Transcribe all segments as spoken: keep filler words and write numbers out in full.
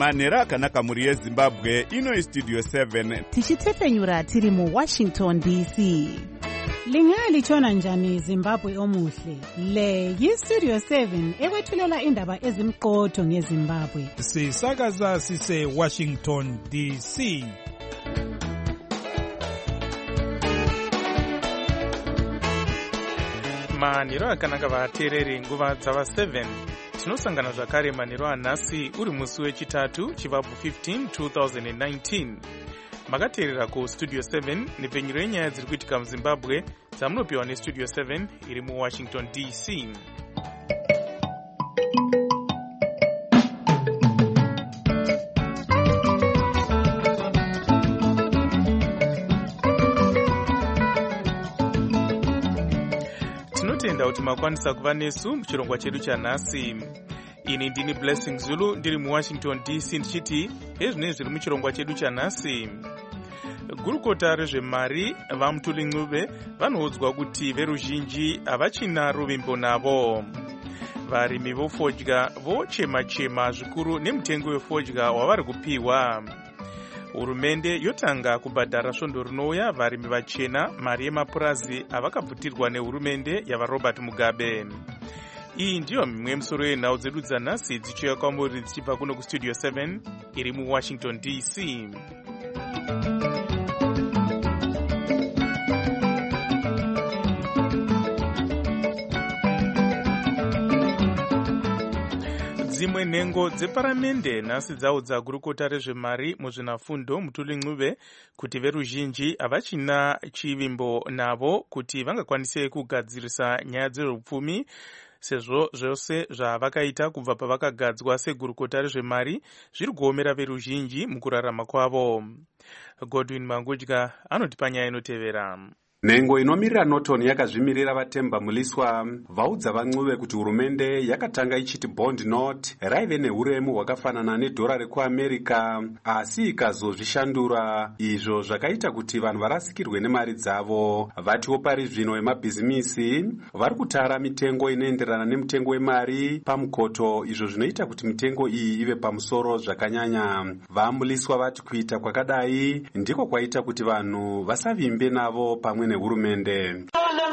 manhero akanaka mhuri yezimbabwe. Ino istudio seven tichitefenyura tiri mu Washington D C. Lingalitshona njani Zimbabwe omuhle? Le yistudio seven ekwethulela indaba ezimqotho ngeZimbabwe. Sisakaza sise Washington D C. Manhero akanaka vateereri nguva dzava seven. Tinosangana zvakare manhero anhasi uri musi wechitatu chivabvu fifteen two thousand nineteen. Makateerera ku Studio seven nepfenyuro yenyaya dziri kuitika muZimbabwe dzamunopiwa neStudio seven iri muWashington D C. Tinotenda kuti makwanisa kuva nesu muchirongwa chedu chanhasi. Ini ndini Blessing Zulu ndiri muWashington D C ndichiti ezvinenge zviri muchirongwa chedu chanhasi. Gurukota rezvemari vaMutuli Ncube vanoudzwa kuti veruzhinji havachina ruvimbo navo. Varimi vofodya vochema-chema zvikuru nemutengo wefodya wavari kupiwa. Hurumende yotanga kubhadhara svondo rinouya varimi vachena mari yemapurazi avakabvutirwa nehurumende yavaRobert Mugabe. Iyi ndiyo mimwe misoro yenhau dzedu dzanhasi dzichiuya kwamuri dzichibva kuno kuStudio seven iri muWashington D C. Dzimwe nhengo dzeparamende nhasi dzaudza gurukota rezvemari muzvinafundo Mutuli Ncube kuti veruzhinji havachina chivimbo navo kuti vangakwanise kugadzirisa nyaya dzezveupfumi sezvo zvose zvavakaita kubva pavakagadzwa segurukota rezvemari zviri kuomera veruzhinji mukurarama kwavo. Godwin Mangudya anotipa nyaya inotevera. Nhengo inomirira Norton yakazvimirira vaTemba Muliswa vaudza vaNcube kuti hurumende yakatanga ichiti bond note raive neuremu hwakafanana nedhora rekuAmerica asi ikazozvishandura, izvo zvakaita kuti vanhu varasikirwe nemari dzavo. Vatiwo pari zvino vemabhizimisi vari kutara mitengo inoenderana nemutengo wemari pamukoto, izvo zvinoita kuti mitengo iyi ive pamusoro zvakanyanya. VaMuliswa vati kuita kwakadai ndiko kwaita kuti vanhu vasavimbe navo pamwe nehurumende.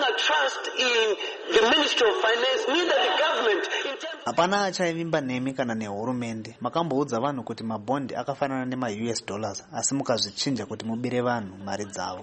Hapana achaivimba nemi kana nehurumende. Makamboudza vanhu kuti mabondi akafanana nema-U S dollars asi mukazvichinja kuti mubire vanhu mari dzavo.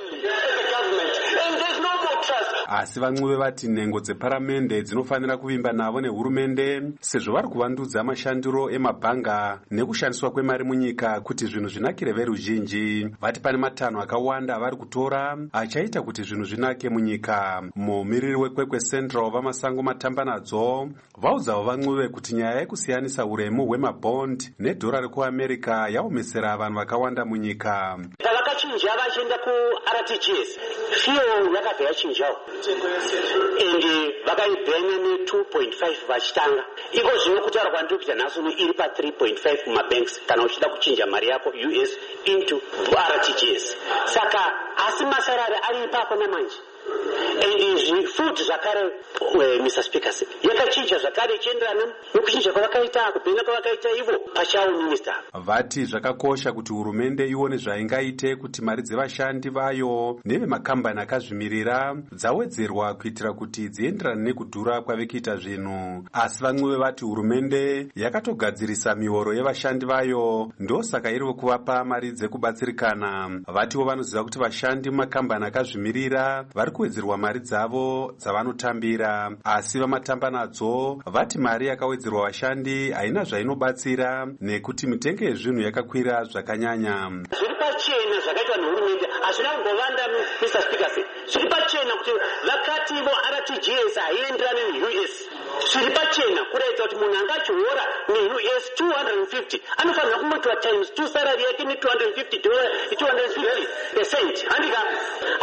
Asi vaNcube vati nhengo dzeparamende dzinofanira kuvimba navo nehurumende sezvo vari kuvandudza mashandiro emabhanga nekushandiswa kwemari munyika kuti zvinhu zvinakire veruzhinji. Vati pane matanho akawanda avari kutora achaita kuti zvinhu zvinake munyika. Mumiriri wekwekwe Central vamasango Matambanadzo vaudzawo vaNcube kuti nyaya yekusiyanisa uremu hwemabond nedhora rekuAmerica yaomesera vanhu vakawanda munyika. Vakachinja vachienda kuR T G S fiyo yakabva yachinjawo ende vakaibhenya ne two point five vachitanga. Iko zvino kutaura kwandiri kuti nhasi uno iri pa three point five mumabanks kana uchida kuchinja mari yako U S into R T G S. Saka asi masarari ari ipapo namanje. And izvi futi zvakare Mister Speaker yakachinja zvakare ichienderana nokuchinja kwavakaita kubhenya kwavakaita ivo pachavo minister. Vati zvakakosha kuti hurumende ione zvaingaite kuti mari dzevashandi vayo nevemakambani akazvimirira dzawedzerwa kuitira kuti dzienderane nekudhura kwavekuita zvinhu. Asi vaNcube vati hurumende yakatogadzirisa mihoro yevashandi vayo ndosaka iri kuvapa mari dzekubatsirikana. Vatiwo vanoziva kuti vashandi mumakambani akazvimirira vari kuwedzerwa mari dzavo dzavanotambira, asi vamatambanadzo vati mari yakawedzerwa vashandi haina zvainobatsira nekuti mitengo yezvinhu yakakwira zvakanyanya. Zviri pachena zvakaitwa nehurumende hazvina kungovanda Mister Speaker. Zviri pachena kuti vakati vo R T G S haienderane neU S. Zviri pachena kuratidza kuti munhu angachiora neU S two hundred fifty anofanira kumotiwa times two salary yake ne two hundred fifty percent handika haikona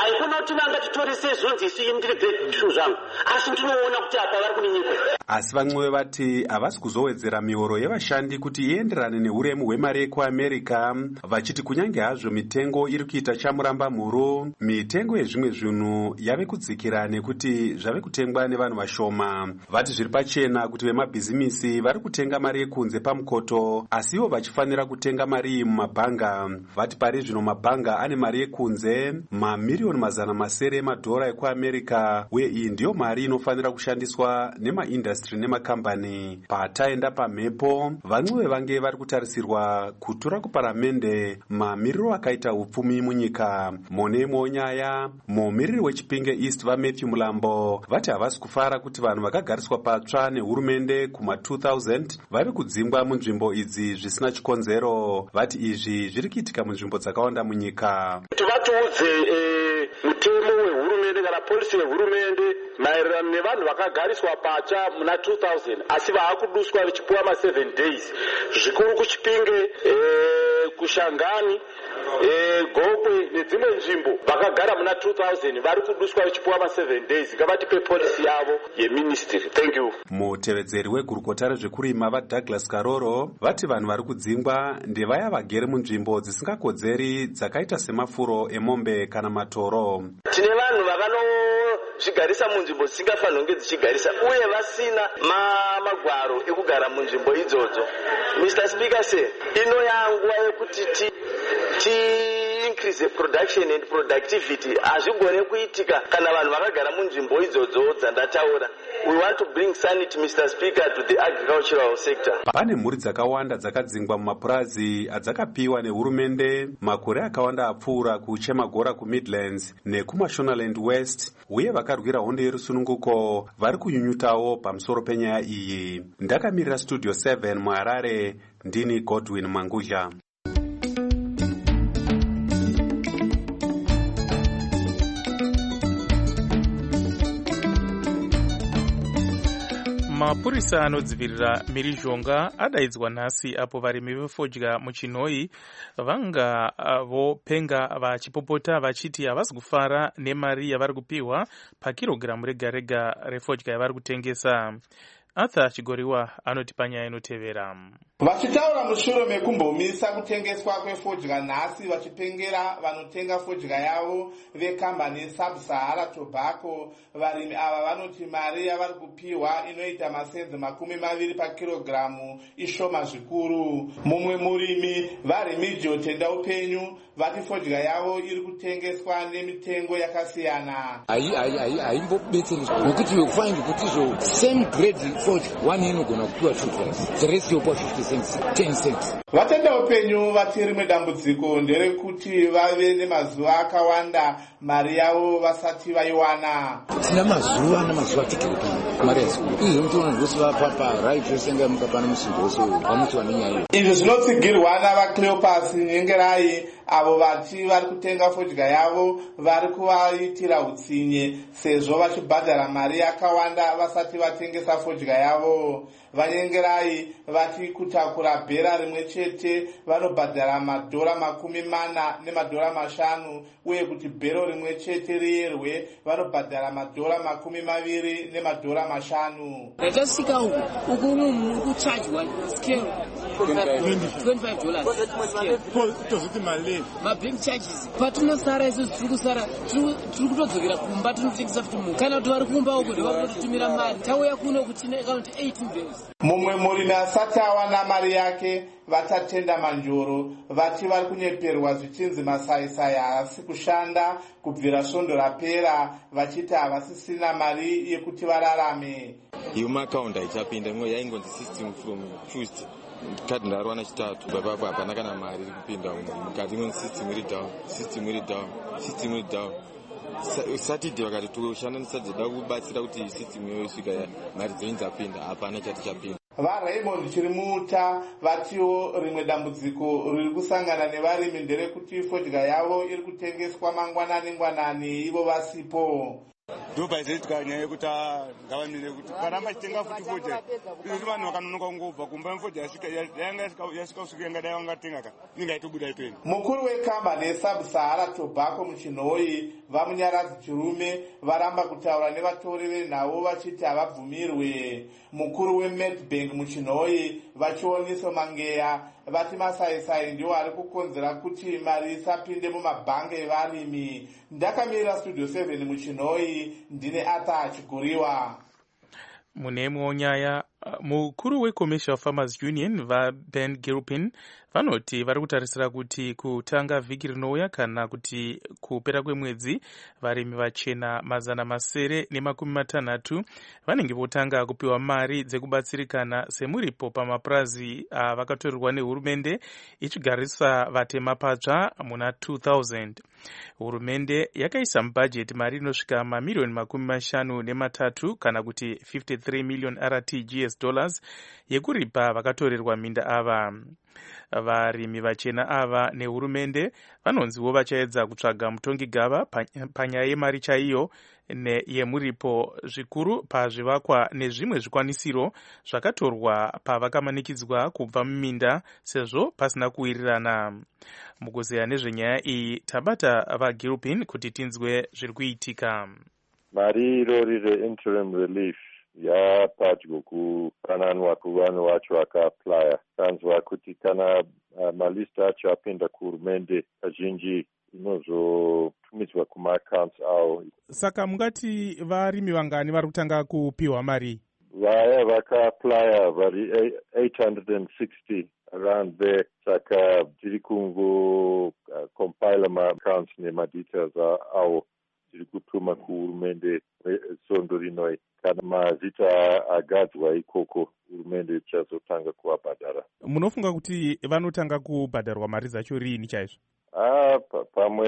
ndinoti vanga titorise zvonzi isu ndiri grade two zvangu asi ndinoona kuti apa vari kuninyikwa. Asi vamwe vati havasi kuzowedzera mihoro yevashandi kuti ienderane neuremu hwemari yekuamerica, vachiti kunyange hazvo mitengo iri kuita chamuramba mhuru, mitengo yezvimwe zvinhu yave kudzikira nekuti zvave kutengwa nevanhu vashoma. Vati zviri pachena kuti vemabhizimisi vari kutenga mari yekunze pamukoto, asi ivo vachifanira kutenga mari iyi mumabhanga. Vati pari zvino mabhanga ane mari yekunze mamiriyoni mazana masere emadhora ekuamerica, uye iyi ndiyo mari inofanira kushandiswa nemaindastri nemakambani. Pataenda pamhepo, vamwe vange vari kutarisirwa kutura kuparamende mamiriro akaita upfumi munyika. Monemo nyaya, mumiriri wechipinge East vaMatthew Mulambo vati havasi kufara kuti vanhu vakagariswa patsva nehurumende kuma two thousand vave kudzingwa munzvimbo idzi zvisina chikonzero. Vati izvi zviri kuitika munzvimbo dzakawanda munyika. Tivatiudze mutemo wehurumende kana polisi yehurumende maererano nevanhu vakagariswa patsva muna two thousand asi vaakuduswa vachipuwa ma seven days zvikuru kuchipinge kushangani Gokwe nedzimwe nzvimbo vakagara muna two thousand vari kuduswa vachipuwa ma seven days. Ngavatipe polisi yavo yeministry. Thank you. Mutevedzeri wegurukota rezvekurima vaDouglas Karoro vati vanhu vari kudzingwa ndevaya vagere munzvimbo dzisingakodzeri dzakaita semafuro emombe kana matoro. Tine vanhu vakanozvigarisa munzvimbo dzisingafanirwi kunge dzichigarisa uye vasina magwaro ekugara munzvimbo idzodzo. Mister Speaker say ino yanguva yekuti ti ti increase production and productivity azvigone kuitika kana vanhu vakagara munzvimbo idzodzo dzandataura. We want to bring sanity, Mister Speaker, to the agricultural sector. Pane mhuri dzakawanda dzakadzingwa mumapurazi adzakapiwa nehurumende makore akawanda apfuura kuChemagora kuMidlands nekuMashonaland West, uye vakarwira hondo yerusununguko vari kunyunyutawo pamusoro penyaya iyi. Ndakamirira Studio seven muHarare, ndini Godwin Mangudya. Mapurisa anodzivirira mhirizhonga adaidzwa nhasi apo varimi vefodya muChinhoyi vanga vopenga vachipopota vachiti havasi kufara nemari yavari kupiwa pakirogiramu rega rega refodya yavari kutengesa. Arthur Chigoriwa anoti panyaya inotevera. Vachitaura mushure mekumbomisa kutengeswa kwefodya nhasi vachipengera vanotenga fodya yavo vekambani yeSub-Sahara Tobacco, varimi ava vanoti mari yavari kupiwa inoita masenzi makumi maviri pakirogiramu ishoma zvikuru. Mumwe murimi vaRemigio Tenda Upenyu vati fodya yavo iri kutengeswa nemitengo yakasiyana. Haimbobetseri nokuti wekufanira kuti izvo same grade fodya one inogona kupiwa two cents, the rest yopa fifty cents, ten cents. Vatenda Upenyu vati rimwe dambudziko nderekuti vave nemazuva akawanda mari yavo vasati vaiwana. Tina mazuva namazuva tikikuti mari yasikuru. Izvi mutoona zvose vapapa right yosenga mukapana musingo wose vamuti vanenyaya. Izvi zvinotsigirwa navaCleopas Nyengerai avo vati vari kutenga fodya yavo vari kuvaitira utsinye sezvo vachibhadhara mari yakawanda vasati vatengesa fodya yavo. Vanyengerai vati kutakura bhera rimwe chete vanobhadhara madhora makumi mana nemadhora mashanu, uye kuti bhero rimwe chete riyerwe vanobhadhara madhora makumi maviri nemadhora mashanu. Ratasika uku uku uri kuchajwa scale twenty-five dollars toziti mali mabank charges patinosara isu tiri kusara tiri kutodzokera kumba tinotengesa futi munhu kana kuti vari kumba uku ndevanototumira mari tauya kuno kuti tine account eighteen days. Mumwe murimi asati awana mari yake vatatenda Manjoro vati vari kunyeperwa zvichinzi masaisai haasi kushanda kubvira svondo rapera, vachiti havasisina mari yekuti vararame. Yuma account haichapinda imwe yaingonzi system from first kadi ndarwana chitatu papapo hapana kana mari iri kupinda mukati imwe system iri down system iri down system iri down. Saturday vakati toshanda nesadzida kubatsira kuti system iyoyo isvika mari dzenyu dzapinda, hapana chati chapinda. VaRaymond Chirimuta vatiwo rimwe dambudziko riri kusangana nevarimi nderekuti fodya yavo iri kutengeswa mangwanani ngwanani ivo vasipo. ndobaizoitika nyaya yekuti ngavamire kuti karamba chitenga futi futi izvi vanhu vakanonoka kungobva kumba mifodhi yanga yasvika kusvika yanga dai vangatenga ka inenge aitobuda ipeni. Mukuru wekambani yesub-Sahara Tobacco muchinhoi vamunyaradzi chirume varamba kutaura nevatori venhau vachiti havabvumirwe. Mukuru weMedbank muchinhoi vachioniso mangeya vati masaisai ndiwo ari kukonzera kuti mari isapinde mumabhangi evarimi. Ndakamirira studio seven muchinhoi ndine Ata achiguriwa. Mune imwewo nyaya, mukuru weCommercial Farmers Union vaBen Gilpin vanoti vari kutarisira kuti kutanga vhiki rinouya kana kuti kupera kwemwedzi varimi vachena mazana masere nemakumi matanhatu vanenge votanga kupiwa mari dzekubatsirikana semuripo pamapurazi avakatorerwa nehurumende ichigarisa vatema patsva muna two thousand. Hurumende yakaisa mubhajeti mari inosvika mamiliyoni makumi mashanu nematatu kana kuti fifty-three million R T G S dollars yekuripa vakatorerwa minda ava. Varimi vachena ava nehurumende vanonziwo vachaedza kutsvaga mutongi gava panyaya yemari chaiyo yemuripo zvikuru pazvivakwa nezvimwe zvikwanisiro zvakatorwa pavakamanikidzwa kubva muminda sezvo pasina kuwirirana. Mukuzeya nezvenyaya iyi tabata vaGilpin kuti tinzwe zviri kuitika. Mari irori re-interim relief yapadyo kupananwa kuvanhu vacho vakaaplya. Tanzwa kuti kana uh, malista acho apinda kuhurumende kazhinji inozotumidzwa kumaaccounts avo. Saka mungati varimi vangani vari kutanga kupiwa mari? Vaya vakaaplya vari eight hundred sixty around there. Saka tiri kungo uh, compile ma-accounts nemadetails avo tiri kutuma kuhurumende sondo rinoi. Kana mazita agadzwa ikoko hurumende ichazotanga kuvabhadhara. Munofunga kuti vanotanga kubhadharwa mari dzacho rini chaizvo? Ah, pamwe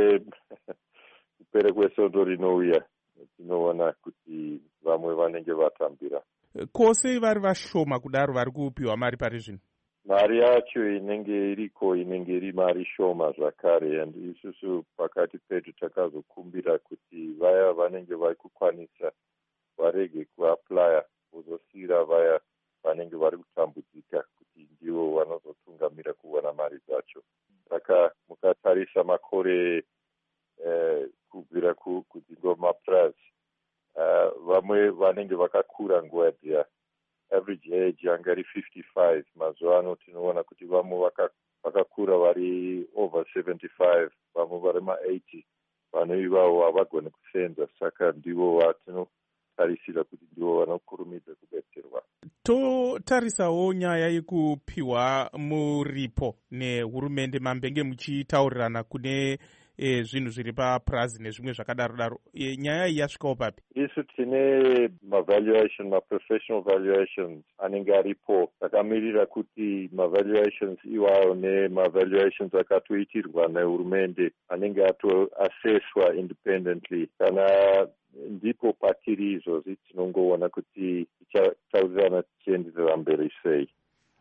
kupere kwesondo rinouya tinoona kuti vamwe vanenge vatambira. Kose vari vashoma kudaro vari kupiwa mari pari zvino? Mari yacho inenge iriko inenge iri mari shoma zvakare, and isusu pakati pedu takazokumbira kuti vaya vanenge vari kukwanisa varege kuaplya kuzosira vaya vanenge vari kutambudzika kuti ndivo vanozotungamira kuwana mari dzacho. Saka mukatarisa makore eh, kubvira kudzingo mapurazi uh, vamwe vanenge vakakura nguva dziya, average age yanga iri fifty-five. Mazuva ano tinoona kuti vamwe vakakura vari over seventy-five, vamwe vari ma-eighty. Vanhu ivavo havagone kusenza, saka ndivo vatino tarisira kuti ndivo vanokurumidza kubetserwa. Totarisawo nyaya yekupiwa muripo nehurumende, mambenge muchitaurirana kune e, zvinhu zviri papurazi nezvimwe zvakadaro daro. E, nyaya iyi yasvikawo papi? Isu tine ma-valuation, ma-professional valuations anenge aripo. Takamirira kuti ma-valuations iwayo nema-valuations akatoitirwa nehurumende anenge atoassesswa independently. Kana ndipo patiri izvozvi tinongoona kuti tichataurirana tichienderera mberi sei.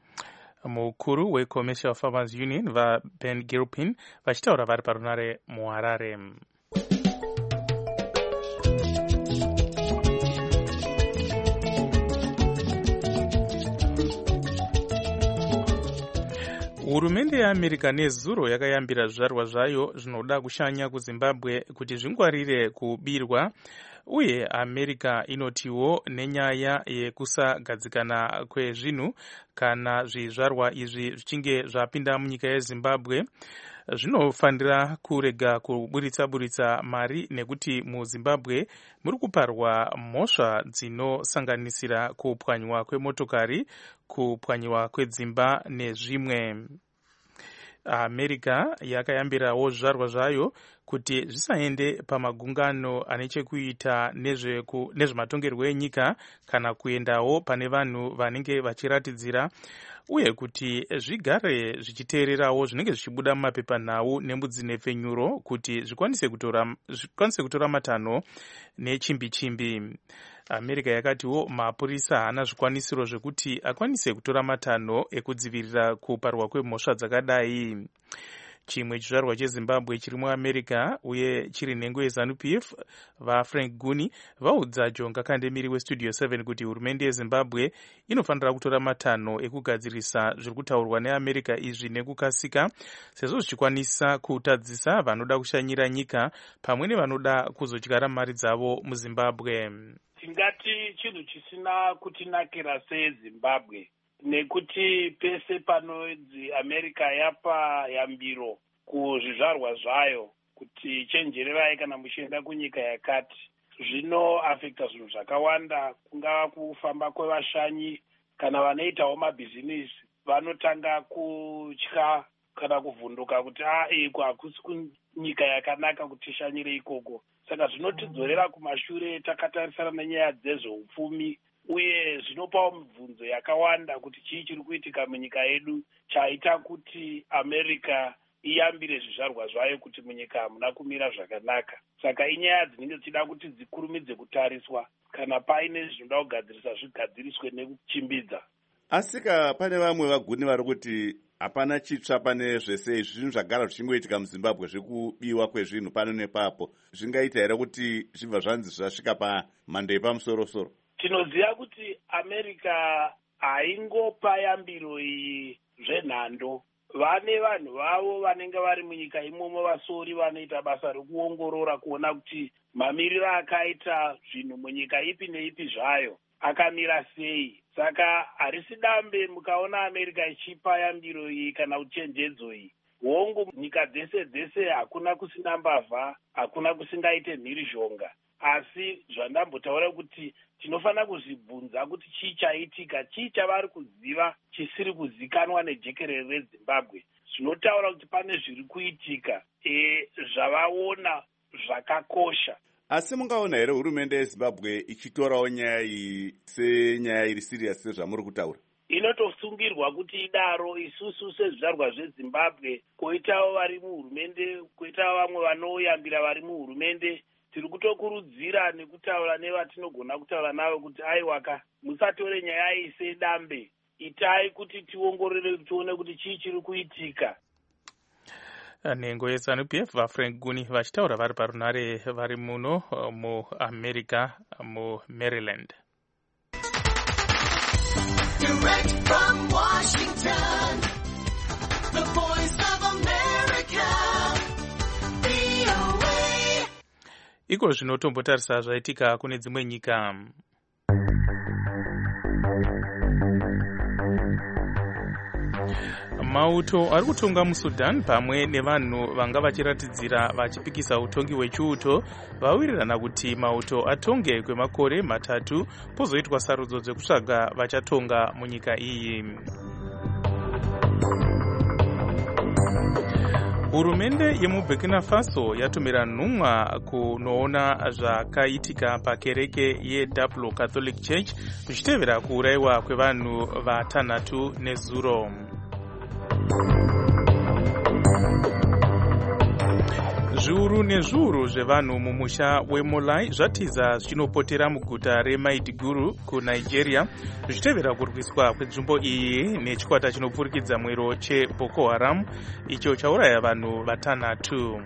Mukuru weCommercial Farmers Union vaBen Gilpin vachitaura vari parunare muHarare. Hurumende yeAmerica nezuro yakayambira zvizvarwa zvayo zvinoda kushanya kuZimbabwe kuti zvingwarire kubirwa, uye America inotiwo nenyaya yekusagadzikana kwezvinhu kana zvizvarwa izvi zvichinge zvapinda munyika yeZimbabwe zvinofanira kurega kuburitsa-buritsa mari, nekuti muZimbabwe muri kuparwa mhosva dzinosanganisira kupwanywa kwemotokari, kupwanyiwa kwedzimba nezvimwe. America yakayambirawo zvizvarwa zvayo kuti zvisaende pamagungano ane chekuita nezvematongerwo enyika kana kuendawo pane vanhu vanenge vachiratidzira, uye kuti zvigare zvichiteererawo zvinenge zvichibuda mumapepanhau nemudzinepfenyuro kuti zvikwanise kutora, zvikwanise kutora matanho nechimbi-chimbi. America yakatiwo mapurisa haana zvikwanisiro zvekuti akwanise kutora matanho ekudzivirira kuparwa kwemhosva dzakadai. chimwe chizvarwa chezimbabwe chiri muamerica uye chiri nhengo yeZANU-P F vaFrank Guni vaudza Jonga Kandemiri westudio seven kuti hurumende yezimbabwe inofanira kutora matanho ekugadzirisa zviri kutaurwa neamerica izvi nekukasika, sezvo zvichikwanisa kutadzisa vanoda kushanyira nyika pamwe nevanoda kuzodyara mari dzavo muzimbabwe. Tingati chinhu chisina kutinakira sezimbabwe nekuti pese panodzi America yapa yambiro kuzvizvarwa zvayo kuti chenjererai kana muchienda kunyika yakati, zvinoafekta zvinhu zvakawanda, kungava kufamba kwevashanyi kana vanoitawo mabhizinisi vanotanga kutya kana kuvhunduka kuti a iko hakusi kunyika yakanaka kuti tishanyire ikoko. Saka zvinotidzorera kumashure takatarisana nenyaya dzezveupfumi uye zvinopawo mibvunzo yakawanda kuti chii chiri kuitika munyika yedu chaita kuti America iyambire zvizvarwa zvayo kuti munyika hamuna kumira zvakanaka. Saka inyaya dzinenge dzichida kuti dzikurumidze kutariswa kana paine zvinoda kugadzirisa zvigadziriswe nekuchimbidza. Asika pane vamwe vaguni vari kuti hapana chitsva pane zvese izvi zvinhu zvagara zvichingoitika muzimbabwe zvekubiwa kwezvinhu pano nepapo, zvingaita here kuti zvibva zvanzi zvasvika pamhando yepamusoro-soro? Tinoziva kuti America haingopa yambiro iyi zvenhando. Vane vanhu vavo vanenge vari munyika imomo vasori vanoita basa rekuongorora kuona kuti mamiriro akaita zvinhu munyika ipi neipi zvayo akamira sei. Saka harisi dambe mukaona America ichipa yambiro iyi kana uchenjedzo iyi. Hongu nyika dzese dzese hakuna kusina mbavha, hakuna kusingaite mhirizhonga. Asi zvandambotaura kuti tinofanira kuzvibvunza kuti chii chaitika, chii chavari kuziva chisiri kuzikanwa nejekerere reZimbabwe. Zvinotaura kuti pane zviri kuitika e, zvavaona zvakakosha. Asi mungaona here hurumende yeZimbabwe ichitorawo nyaya iyi senyaya iri siriasi sezvamuri kutaura? Inotosungirwa kuti idaro. Isusu sezvizvarwa zveZimbabwe, koitawo vari muhurumende, koitawo vamwe vanoyambira vari muhurumende, tiri kutokurudzira nekutaura nevatinogona kutaura navo kuti aiwaka musatore nyaya iyi sedambe, itai kuti tiongorore tione kuti chii chiri kuitika. Nhengo yeZANU-P F vaFrank Guni vachitaura vari parunare vari muno muAmerica muMaryland. Direct from Washington, the voice of America, V O A. Iko zvinotombotarisa zvaitika kune dzimwe nyika. Mauto ari kutonga muSudan pamwe nevanhu vanga vachiratidzira vachipikisa utongi hwechiuto vawirirana kuti mauto atonge kwemakore matatu pozoitwa sarudzo dzekutsvaga vachatonga munyika iyi. Hurumende yemuBurkina Faso yatumira nhumwa kunoona zvakaitika pakereke yeDouble Catholic Church zvichitevera kuurayiwa kwevanhu vatanhatu nezuro. Zviuru nezviuru zvevanhu mumusha weMolai zvatiza zvinopotera muguta reMaiduguri kuNigeria zvichitevera kurwiswa kwenzvimbo iyi nechikwata chinopfurikidza mwero cheBoko Haram icho chauraya vanhu vatanhatu.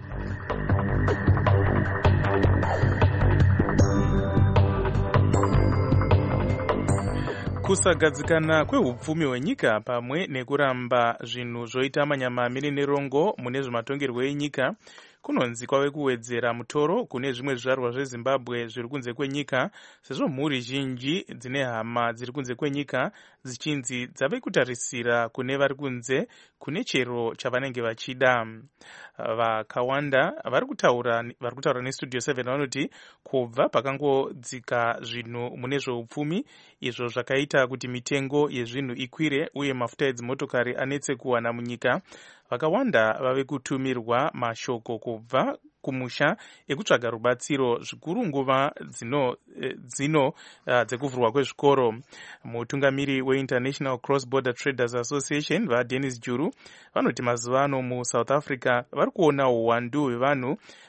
Kusagadzikana kwehupfumi hwenyika pamwe nekuramba zvinhu zvoita manyama miri nerongo mune zvematongerwo enyika kunonzi kwave kuwedzera mutoro kune zvimwe zvizvarwa zveZimbabwe zviri kunze kwenyika, sezvo mhuri zhinji dzine hama dziri kunze kwenyika dzichinzi dzave kutarisira kune vari kunze kune chero chavanenge vachida. Vakawanda vari kutaura vari kutaura nestudio seven vanoti kubva pakangodzika zvinhu mune zveupfumi izvo zvakaita kuti mitengo yezvinhu ikwire uye mafuta edzimotokari anetse kuwana munyika, vakawanda vave kutumirwa mashoko kubva kumusha ekutsvaga rubatsiro zvikuru nguva dzino dzino uh, dzekuvhurwa kwezvikoro. Mutungamiri weInternational Cross Border Traders Association vaDennis Juru vanoti mazuva ano muSouth Africa vari kuona uwandu hwevanhu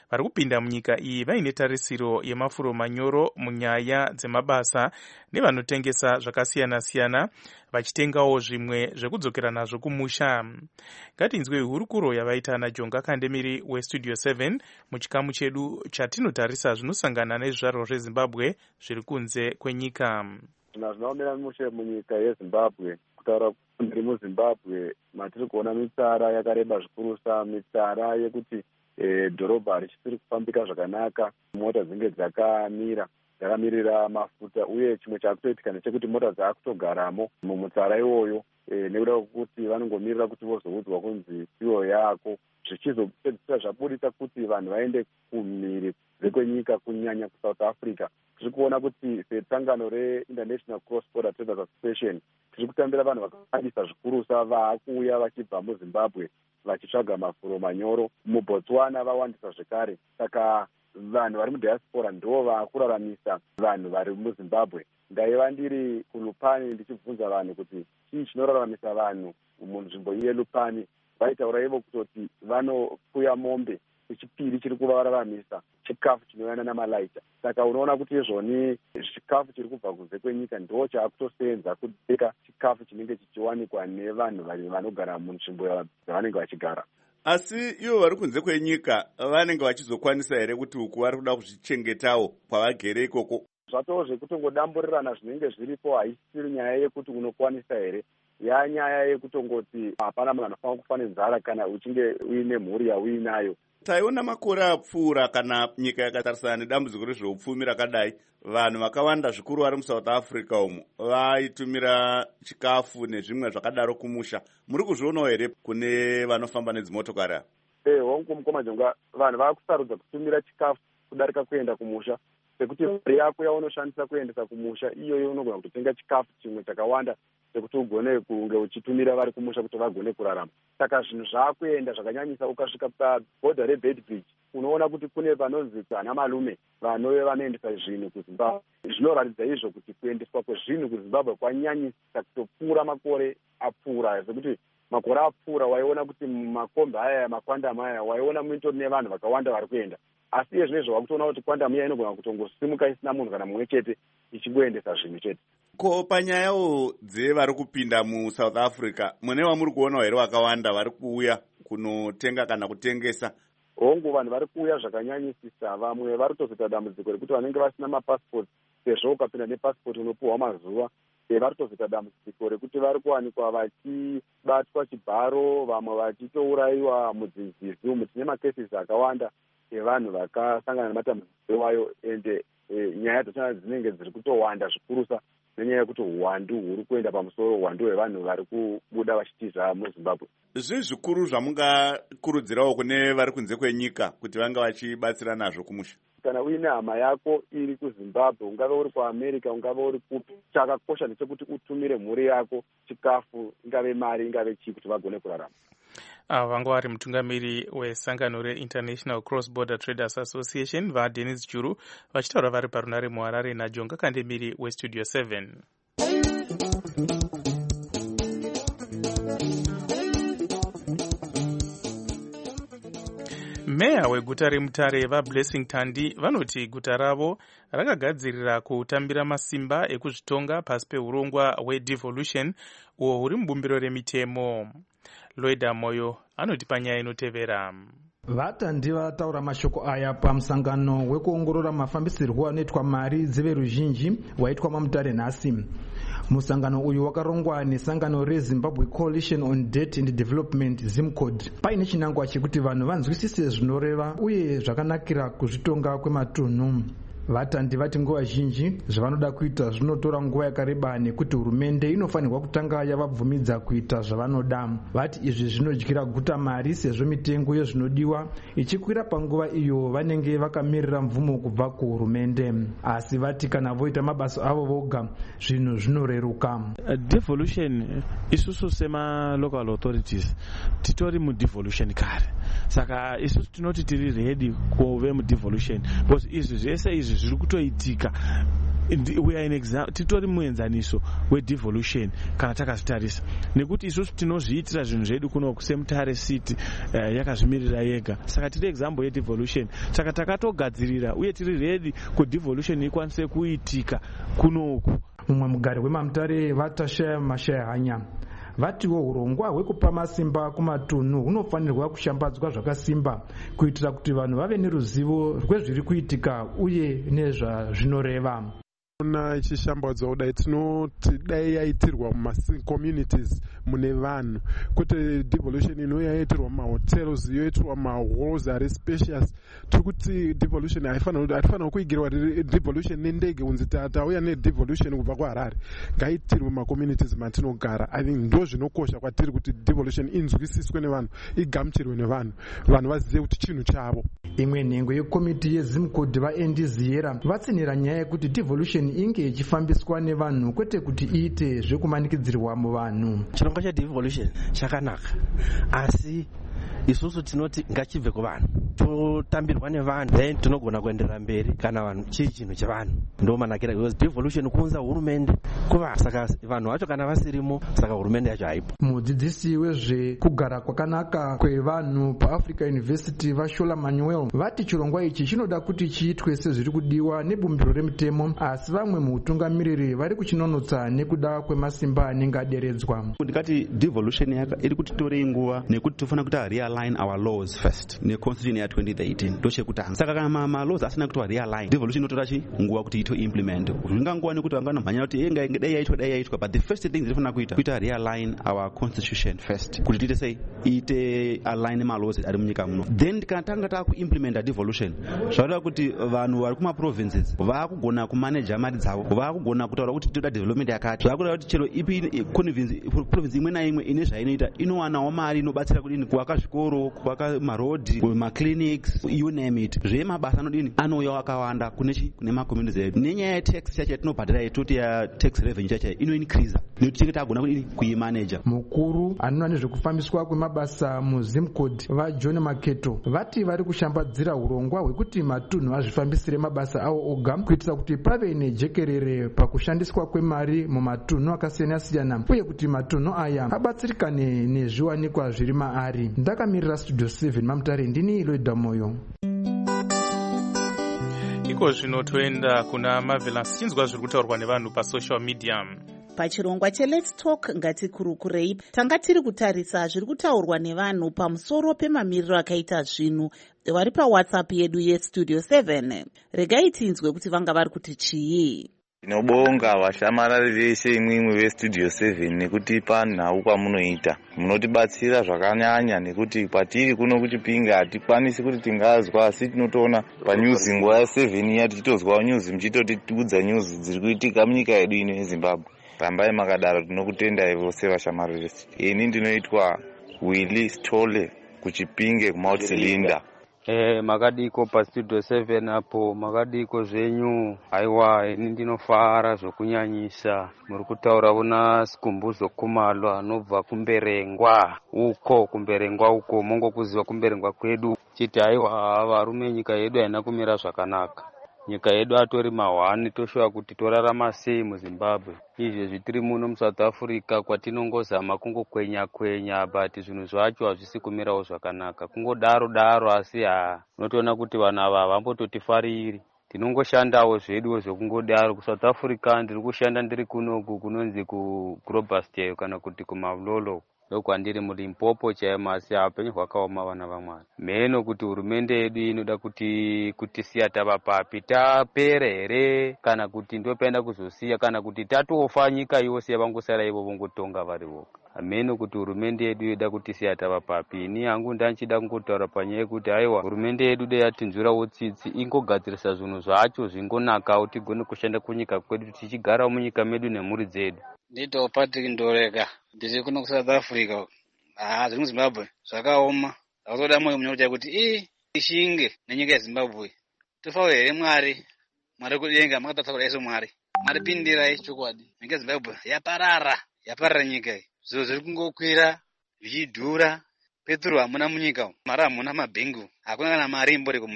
vari kupinda munyika iyi vaine tarisiro yemafuro manyoro munyaya dzemabasa nevanotengesa zvakasiyana-siyana vachitengawo zvimwe zvekudzokera nazvo kumusha. Ngatinzwe hurukuro yavaita naJonga Kandemiri westudio seven muchikamu chedu chatinotarisa zvinosangana nezvizvarwa zveZimbabwe zviri kunze kwenyika. Zvinaomera mushe munyika yeZimbabwe, kutaura kuti muZimbabwe matiri kuona mitsara yakareba zvikurusa, mitsara yekuti e, dhorobha richisiri kufambika zvakanaka, mota dzinge dzakamira dzakamirira mafuta, uye chimwe chakutoitika ndechekuti mota dzaakutogaramo mumutsara iwoyo e, nekuda kwekuti vanongomirira kuti vozoudzwa kunzi iyo yako, zvichizopedzisira zvabudisa kuti vanhu vaende kumhiri dzekwenyika kunyanya kuSouth Africa. Tiri kuona kuti setsangano reInternational Cross Border Traders Association tiri kutambira vanhu vakawandisa zvikurusa vaakuuya vachibva muZimbabwe vachitsvaga mafuro manyoro. MuBotswana vawandisa zvekare, saka vanhu vari mudiaspora ndo vaakuraramisa vanhu vari muZimbabwe. Ndaiva ndiri kuLupani ndichibvunza vanhu kuti chii chinoraramisa vanhu munzvimbo yeLupani. Vaitaura ivo kutoti vanofuya mombe, chechipiri chiri kuvararamisa chikafu chinoyana namalaita. Saka unoona kuti izvoni chikafu chiri kubva kunze kwenyika ndo chaakutosenza kubeka chikafu chinenge chichiwanikwa nevanhu vanogara munzvimbo dzavanenge vachigara. Asi ivo vari kunze kwenyika vanenge vachizokwanisa here kuti uku vari kuda kuzvichengetawo kwavagere ikoko? Zvatoo zvekutongodamburirana zvinenge zviripo, haisiri nyaya yekuti unokwanisa here, yanyaya yekutongoti hapana munhu anofanira kufa nenzara kana uchinge uine mhuri yauinayo. Taiona makore apfuura kana nyika yakatarisana nedambudziko rezveupfumi rakadai, vanhu vakawanda zvikuru vari muSouth Africa umu vaitumira chikafu nezvimwe zvakadaro kumusha. Muri kuzvionawo here kune vanofamba nedzimotokari? Eh, hongu mukoma Jonga, vanhu vakusarudza kutumira chikafu kudarika kuenda kumusha, sekuti mari yako yaunoshandisa kuendesa kumusha iyoyo unogona kutotenga chikafu chimwe chakawanda sekuti ugone kunge uchitumira vari kumusha kuti vagone kurarama. Saka zvinhu zvaakuenda zvakanyanyisa. Ukasvika pabhodha reBedbridge unoona kuti kune vanonzi ana malume vanove vanoendesa zvinhu kuZimbabwe. Zvinoratidza izvo kuti kuendeswa kwezvinhu kuZimbabwe kwanyanyisa kutopfuura makore apfuura, sekuti makore apfuura waiona kuti makombi aya makwandama aya waiona mutori nevanhu vakawanda vari kuenda, asi iye zvinezvo wakutoona kuti kwandama iya inogona kutongosimuka isina munhu kana mumwe chete ichingoendesa zvinhu chete. Ko panyayawo dzevari kupinda muSouth Africa, mune vamuri kuonawo here vakawanda vari kuuya kunotenga kana kutengesa? Hongu, vanhu vari kuuya zvakanyanyisisa. Vamwe vari kutozoita dambudziko rekuti vanenge vasina mapasipoti, sezvo ukapinda nepasipoti unopuhwa mazuva. Vari kutozoita dambudziko rekuti vari kuwanikwa vachibatwa chibharo, vamwe vachitourayiwa mudzinzizi umu. Tine makesisi akawanda evanhu vakasangana nematambudziko iwayo, ende nyaya dzachona dzinenge dziri kutowanda zvikurusa nenyaya yekuti uwandu huri kuenda pamusoro, uwandu hwevanhu vari kubuda vachitiza muZimbabwe. Zvii zvikuru zvamungakurudzirawo kune vari kunze kwenyika kuti vanga vachibatsira nazvo kumusha? Kana uine hama yako iri kuZimbabwe, ungave uri kuAmerica, ungave uri kupi, chakakosha ndechekuti utumire mhuri yako chikafu, ingave mari, ingave chii, kuti vagone kurarama. Ava vanga vari mutungamiri wesangano reInternational Cross Border Traders Association vaDennis Juru vachitaura vari parunare muHarare naJonga Kandemiri westudio seven. Meya weguta reMutare vaBlessing Tandi vanoti guta ravo rakagadzirira kutambira masimba ekuzvitonga pasi peurongwa hwedevolution uwo huri mubumbiro remitemo. Loida Moyo anoti panyaya inotevera. Vatandi vataura mashoko aya pamusangano wekuongorora mafambisirwo anoitwa mari dzeveruzhinji waitwa maMutare nhasi. Musangano uyu wakarongwa nesangano reZimbabwe Coalition on Debt and Development ZimCode. Paine chinangwa chekuti vanhu vanzwisise zvinoreva uye zvakanakira kuzvitonga kwematunhu. Vatandi vati nguva zhinji zvavanoda kuita zvinotora nguva yakareba nekuti hurumende inofanirwa kutanga yavabvumidza kuita zvavanoda. Vati izvi zvinodyira guta mari sezvo mitengo yezvinodiwa ichikwira panguva iyo vanenge vakamirira mvumo kubva kuhurumende. Asi vati kana voita mabasa avo voga zvinhu zvinoreruka. Devolution isusu sema local authorities titori mudevolution kare. Saka isusu tinoti tiri ready kuve mudevolution because izvi zvese izvi zviri kutoitika we are in exam titori muenzaniso wedevolution kana takazvitarisa, nekuti isusu tinozviitira zvinhu zvedu kuno kusemutare city uh, yakazvimirira yega. Saka tiri example yedevolution, saka takatogadzirira uye tiri ready kudevolution ikwanise kuitika kunoku. Mumwe mugari wemamutare vatashaya mashaya hanya vatiwo urongwa hwekupa masimba kumatunhu hunofanirwa kushambadzwa zvakasimba kuitira kuti vanhu vave neruzivo rwezviri kuitika uye nezvazvinoreva. Ona ichishambadzwa kudai tinoti dai yaitirwa mumacommunities mune vanhu, kwete devolution inouya yaitirwa mumahotels, yoitirwa mahalls ari spacious. Tiri kuti devolution haifanira kuigirwa devolution nendege kunzi tauya nedevolution kubva kuHarare, ngaitirwe mumacommunities matinogara. I think ndo zvinokosha kwatiri kuti devolution inzwisiswe nevanhu, igamuchirwe nevanhu, vanhu vazive kuti chinhu chavo. Imwe nhengo yekomiti yezimcode vaendiziera vatsinhira nyaya yekuti devolution inge ichifambiswa nevanhu kwete kuti iite zvekumanikidzirwa muvanhu. Chirongwa chedevolution chakanaka, asi isusu tinoti ngachibve kuvanhu, totambirwa nevanhu, then tinogona kuenderera mberi kana vanhu chiri chinhu chevanhu. Ndo manakira, because devolution kuunza hurumende kuva, saka vanhu vacho kana vasirimo, saka hurumende yacho haipo. Mudzidzisi wezvekugara kwakanaka kwevanhu paAfrica University Vashola Manuel vati chirongwa ichi chinoda kuti chiitwe sezviri kudiwa nebumbiro remutemo, asi vamwe mutungamiriri vari kuchinonotsa nekuda kwemasimba anenge aderedzwa. Ndikati devolution yaka iri kuti torei nguva nekuti tofana kuti realign our laws first ne constitution ya twenty thirteen ndochekutanga. Saka kana ma laws asina kuti realign, devolution inotora chi nguva kuti ito implement. Zvingangova nekuti vangana mhanya kuti yenga dai yaitwa dai yaitwa, but the first thing zvinofana kuita kuita realign our constitution first kuti tiite sei ite align ma laws ari munyika muno, then kana tanga ta ku implement devolution zvinoda kuti vanhu vari kuma provinces vakugona kumanage mari dzavo, vakugona kutaura kuti toda development yakati, vakutaura kuti chero ipi province imwe naimwe ine zvainoita inowanawo mari inobatsira kudini kuwaka zvikoro, kuwaka marodhi, maclinics, you name it. Zvemabasa anodini anouya akawanda kunechi kune macommunities edu. Nenyaya yetax chacho yatinobhadhara yetoti ya tax revenue chacho ino increase nekuti tinenge tagona kudini kuimanager. Mukuru anoona nezvekufambiswa kwemabasa muzimcode vaJohn Maketo vati vari kushambadzira urongwa hwekuti matunhu azvifambisire mabasa awo oga kuitira kuti pave nejekerere pakushandiswa kwemari mumatunhu akasiyana siyana uye kuti matunhu aya abatsirikane nezviwanikwa zviri maari. Ndakamirira Studio seven mamutare ndini Iloida Moyo. Iko zvino toenda kuna Marvelous, tinzwa zviri kutaurwa nevanhu pasocial media. Pachirongwa cheLet's Talk ngatikurukurei tanga tiri kutarisa zviri kutaurwa nevanhu pamusoro pemamiriro akaita zvinhu vari paWhatsApp yedu yeStudio seven. Regai tinzwe kuti vanga vari kuti chii. Tinobonga vashamarari veshe imwimwe veStudio seven nekutipa nhau kwamunoita. Munotibatsira zvakanyanya nekuti kwatiri kuno kuchipinga hatikwanisi kuti tingazwa, asi tinotoona panyuzi nguva yaseven iya tichitozwa nyuzi muchitotiudza nyuzi dziri kuitika munyika yedu ino yeZimbabwe. Rambai makadaro, tinokutendai vose vashamarari vese. Ini ndinoitwa Willy Stole kuchipinge kuMount Selinda. Eh, makadiko paStudio seven apo, makadiko zvenyu. Aiwa, ini ndinofara zvokunyanyisa. Muri kutaura una Sikumbuzo Khumalo anobva kuMberengwa. Uko kuMberengwa uko mongo kuziva kuMberengwa kwedu. Chiti aiwa, varume nyika yedu haina kumira zvakanaka. Nyika yedu atori mahwani toshuwa kuti torarama sei muZimbabwe. Izvi zvitiri muno muSouth Africa kwatinongozama kungokwenya kwenya, but zvinhu zvacho hazvisi kumirawo zvakanaka. Kungodaro daro asi ha unotoona kuti vanhu ava havambototifariri. Tinongoshandawo zvedu zvokungodaro kuSouth Africa. Ndiri kushanda ndiri kunoku kunonzi kuGroblersdale kana kuti kuMalolo. Ndokwandiri muLimpopo chaimo, asi upenyu hwakaoma vana vaMwari. Mheno kuti hurumende yedu inoda kuti kutisiya tava papi, tapera here kana kuti ndopaenda kuzosiya kana kuti tatofa nyika yose yavangosara ivo vongotonga vari voga. Mheno kuti hurumende yedu yoda kutisiya tava papi. Ini hangu ndanchida kungotaura panyaya yekuti aiwa hurumende yedu dai yatinzwirawo tsitsi ingogadzirisa zvinhu zvacho zvingonakawo tigone kushanda kunyika kwedu tichigarawo munyika medu nemhuri dzedu. Ndito Patrick Ndoreka, ndiri kuno kuSouth Africa. Ah, zviri muZimbabwe zvakaoma. Ndakutoda moyo munyoro kuti ii ishinge nenyika yeZimbabwe. Tofawe here Mwari, Mwari kudenga makatatsakura iso Mwari. Mwari pindirai chokwadi. Nyika yeZimbabwe yaparara, yaparara nyika iyi. Zviro zviri kungokwira, zvichidhura. Petro hamuna munyika, mari hamuna, mabhengu hakuna kana mari imbori kumunyika.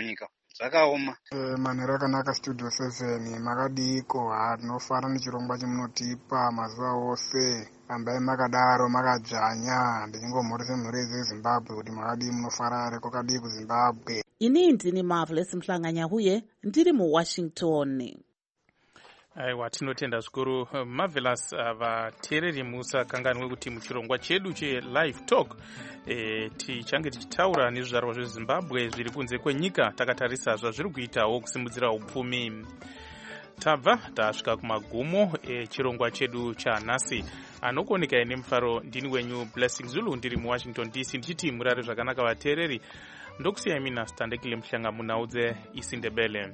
zvakaoma. Eh, manhero akanaka studio seven makadiko hatinofara nechirongwa chemunotipa mazuva ose ambai makadaro makadzvanya ndichingomhurisa mhuri dzezimbabwe kuti makadii munofarare kwakadii kuzimbabwe. Ini ndini Marvelous Mhlanganyahuye ndiri muWashington. Aiwa, tinotenda zvikuru Marvelous. Vateereri musakanganwe kuti muchirongwa chedu chelive talk e, tichange tichitaura nezvizvarwa zvezimbabwe zviri kunze kwenyika, takatarisa zvazviri kuitawo kusimudzira upfumi. Tabva tasvika kumagumo echirongwa chedu chanhasi. Anokuoneka ine mufaro ndini wenyu Blessing Zulu ndiri muWashington D C ndichiti murare zvakanaka vateereri. Ndokusiyai mina Standekile Mhlanga munaudze isindebele.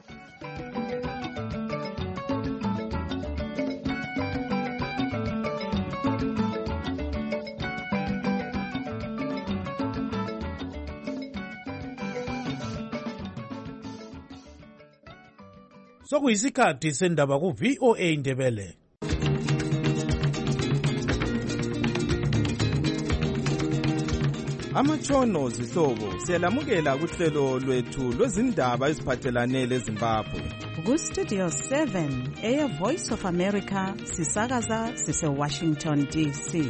Sokuyisikhathi sendaba ku V O A Ndebele. Amatshono zihlobo siyalamukela kuhlelo lwethu lwezindaba eziphathelane leZimbabwe. Ku Studio seven Air Voice of America sisakaza sise Washington D C.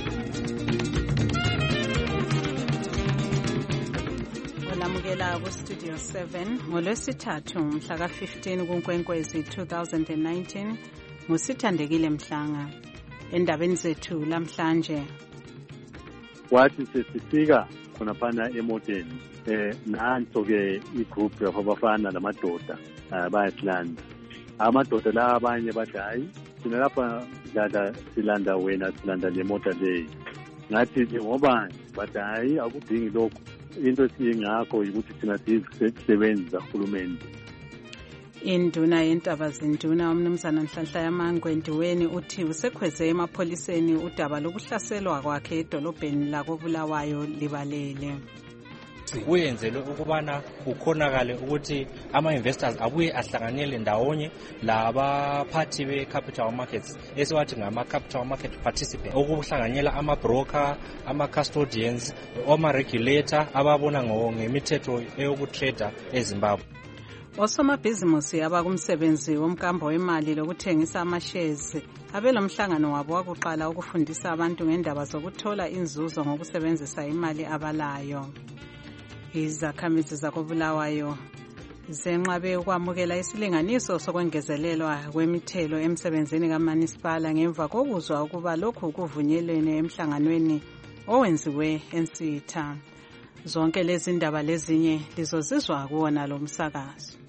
Olamukela ku Studio seven ngolwesithathu mhla ka fifteen kuNkwenkwezi two thousand nineteen ngusithandekile Mhlanga. Endabeni zethu lamhlanje wathi sesifika khonaphana emoteni eh nanso-ke igroup yabafana namadoda bayasilanda. Amadoda la abanye bathi hayi thina lapha dada silanda wena silanda le mota leyi. Ngathi ngoba bathi hayi akudingi lokho, into esiyingakho ukuthi thina sizisebenzi zahulumende. Induna yentaba zinduna umnumzana Nhlanhla yaMangwendiweni uthi usekhweze emapholiseni udaba lokuhlaselwa kwakhe edolobheni lakoBulawayo libalele. Kuyenzelwe ukubana kukhonakale ukuthi ama-investors abuye ahlanganele ndawonye labaphathi be-capital markets esiwathi ngama-capital market participants, okuhlanganyela ama-broker, ama-custodians, ama-regulator ababona ngemithetho eyokutrader eZimbabwe. Osomabhizimusi abakumsebenzi womkambo wemali lokuthengisa ama-shares abelo mhlangano wabo wakuqala ukufundisa abantu ngendaba zokuthola inzuzo ngokusebenzisa imali abalayo. Izakhamizi zakoBulawayo zenqabe ukwamukela isilinganiso sokwengezelelwa kwemithelo emsebenzini kaManisipala ngemva kokuzwa ukuba lokhu kuvunyelene emhlanganweni owenziwe eNsitha. Zonke lezi ndaba lezinye lizozizwa kuwona lo msakazo.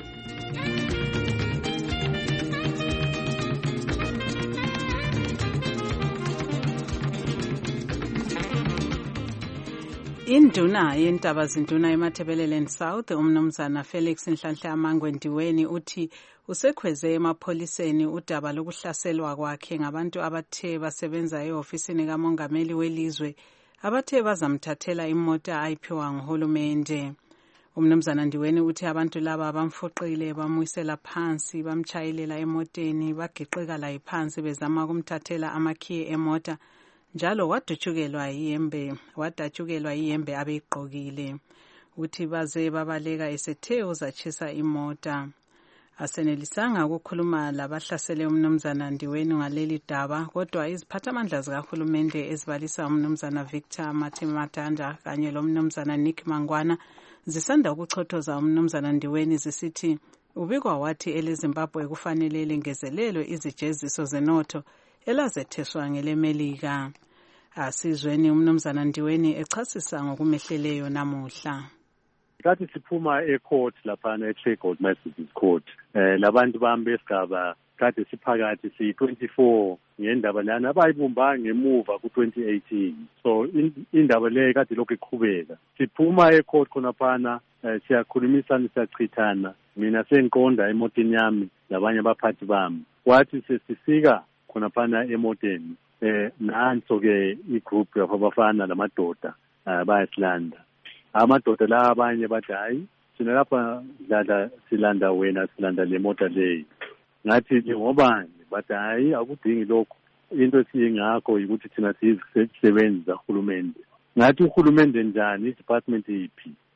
Induna yentaba zinduna eMatabeleland South umnumzana Felix Nhlanhla yaMangwendiweni uthi usekhweze emapholiseni udaba lokuhlaselwa kwakhe ngabantu abathe basebenza e-ofisini kamongameli welizwe abathe bazamthathela imota ayiphiwa nguhulumende. Umnumzana Ndiweni uthi abantu laba bamfuqile bamwisela phansi bamchayilela emoteni bagiqika la phansi bezama ukumthathela amakhiye emota njalo wadutshukelwa yiyembe wadatshukelwa yiyembe abeyigqokile. Uthi baze babaleka esethe uzatshisa imota. Asenelisanga ukukhuluma labahlasele umnumzana Ndiweni ngaleli daba, kodwa iziphathamandla zikahulumende ezibalisa umnumzana Victor Matimatanda kanye lomnumzana Nick Mangwana zisanda ukuchothoza umnumzana Ndiweni zisithi ubikwa wathi eleZimbabwe kufanele lengezelelwe izijeziso zenotho elazetheswa ngelemelika. Asizweni umnumzana Ndiweni echasisa ngokumehleleyo namuhla. Kathi siphuma ecourt laphana eChegold Magistrates Court eh labantu bami besigaba kade siphakathi si twenty-four ngendaba lana abayibumba ngemuva ku twenty eighteen. So indaba le kade lokho iqhubeka. Siphuma ecourt khona phana siyakhulumisana siyachithana, mina senkonda emotini yami labanye abaphathi bami. Wathi sesifika khona phana emoteni eh nanso ke igroup yabafana namadoda bayasilanda. Amadoda la abanye bathi hayi sina lapha dada silanda wena silanda le mota leyi. Ngathi ngobani bathi hayi akudingi lokho, into esiyingakho ukuthi thina sizisebenzi zahulumende. Ngathi uhulumende njani, department iphi?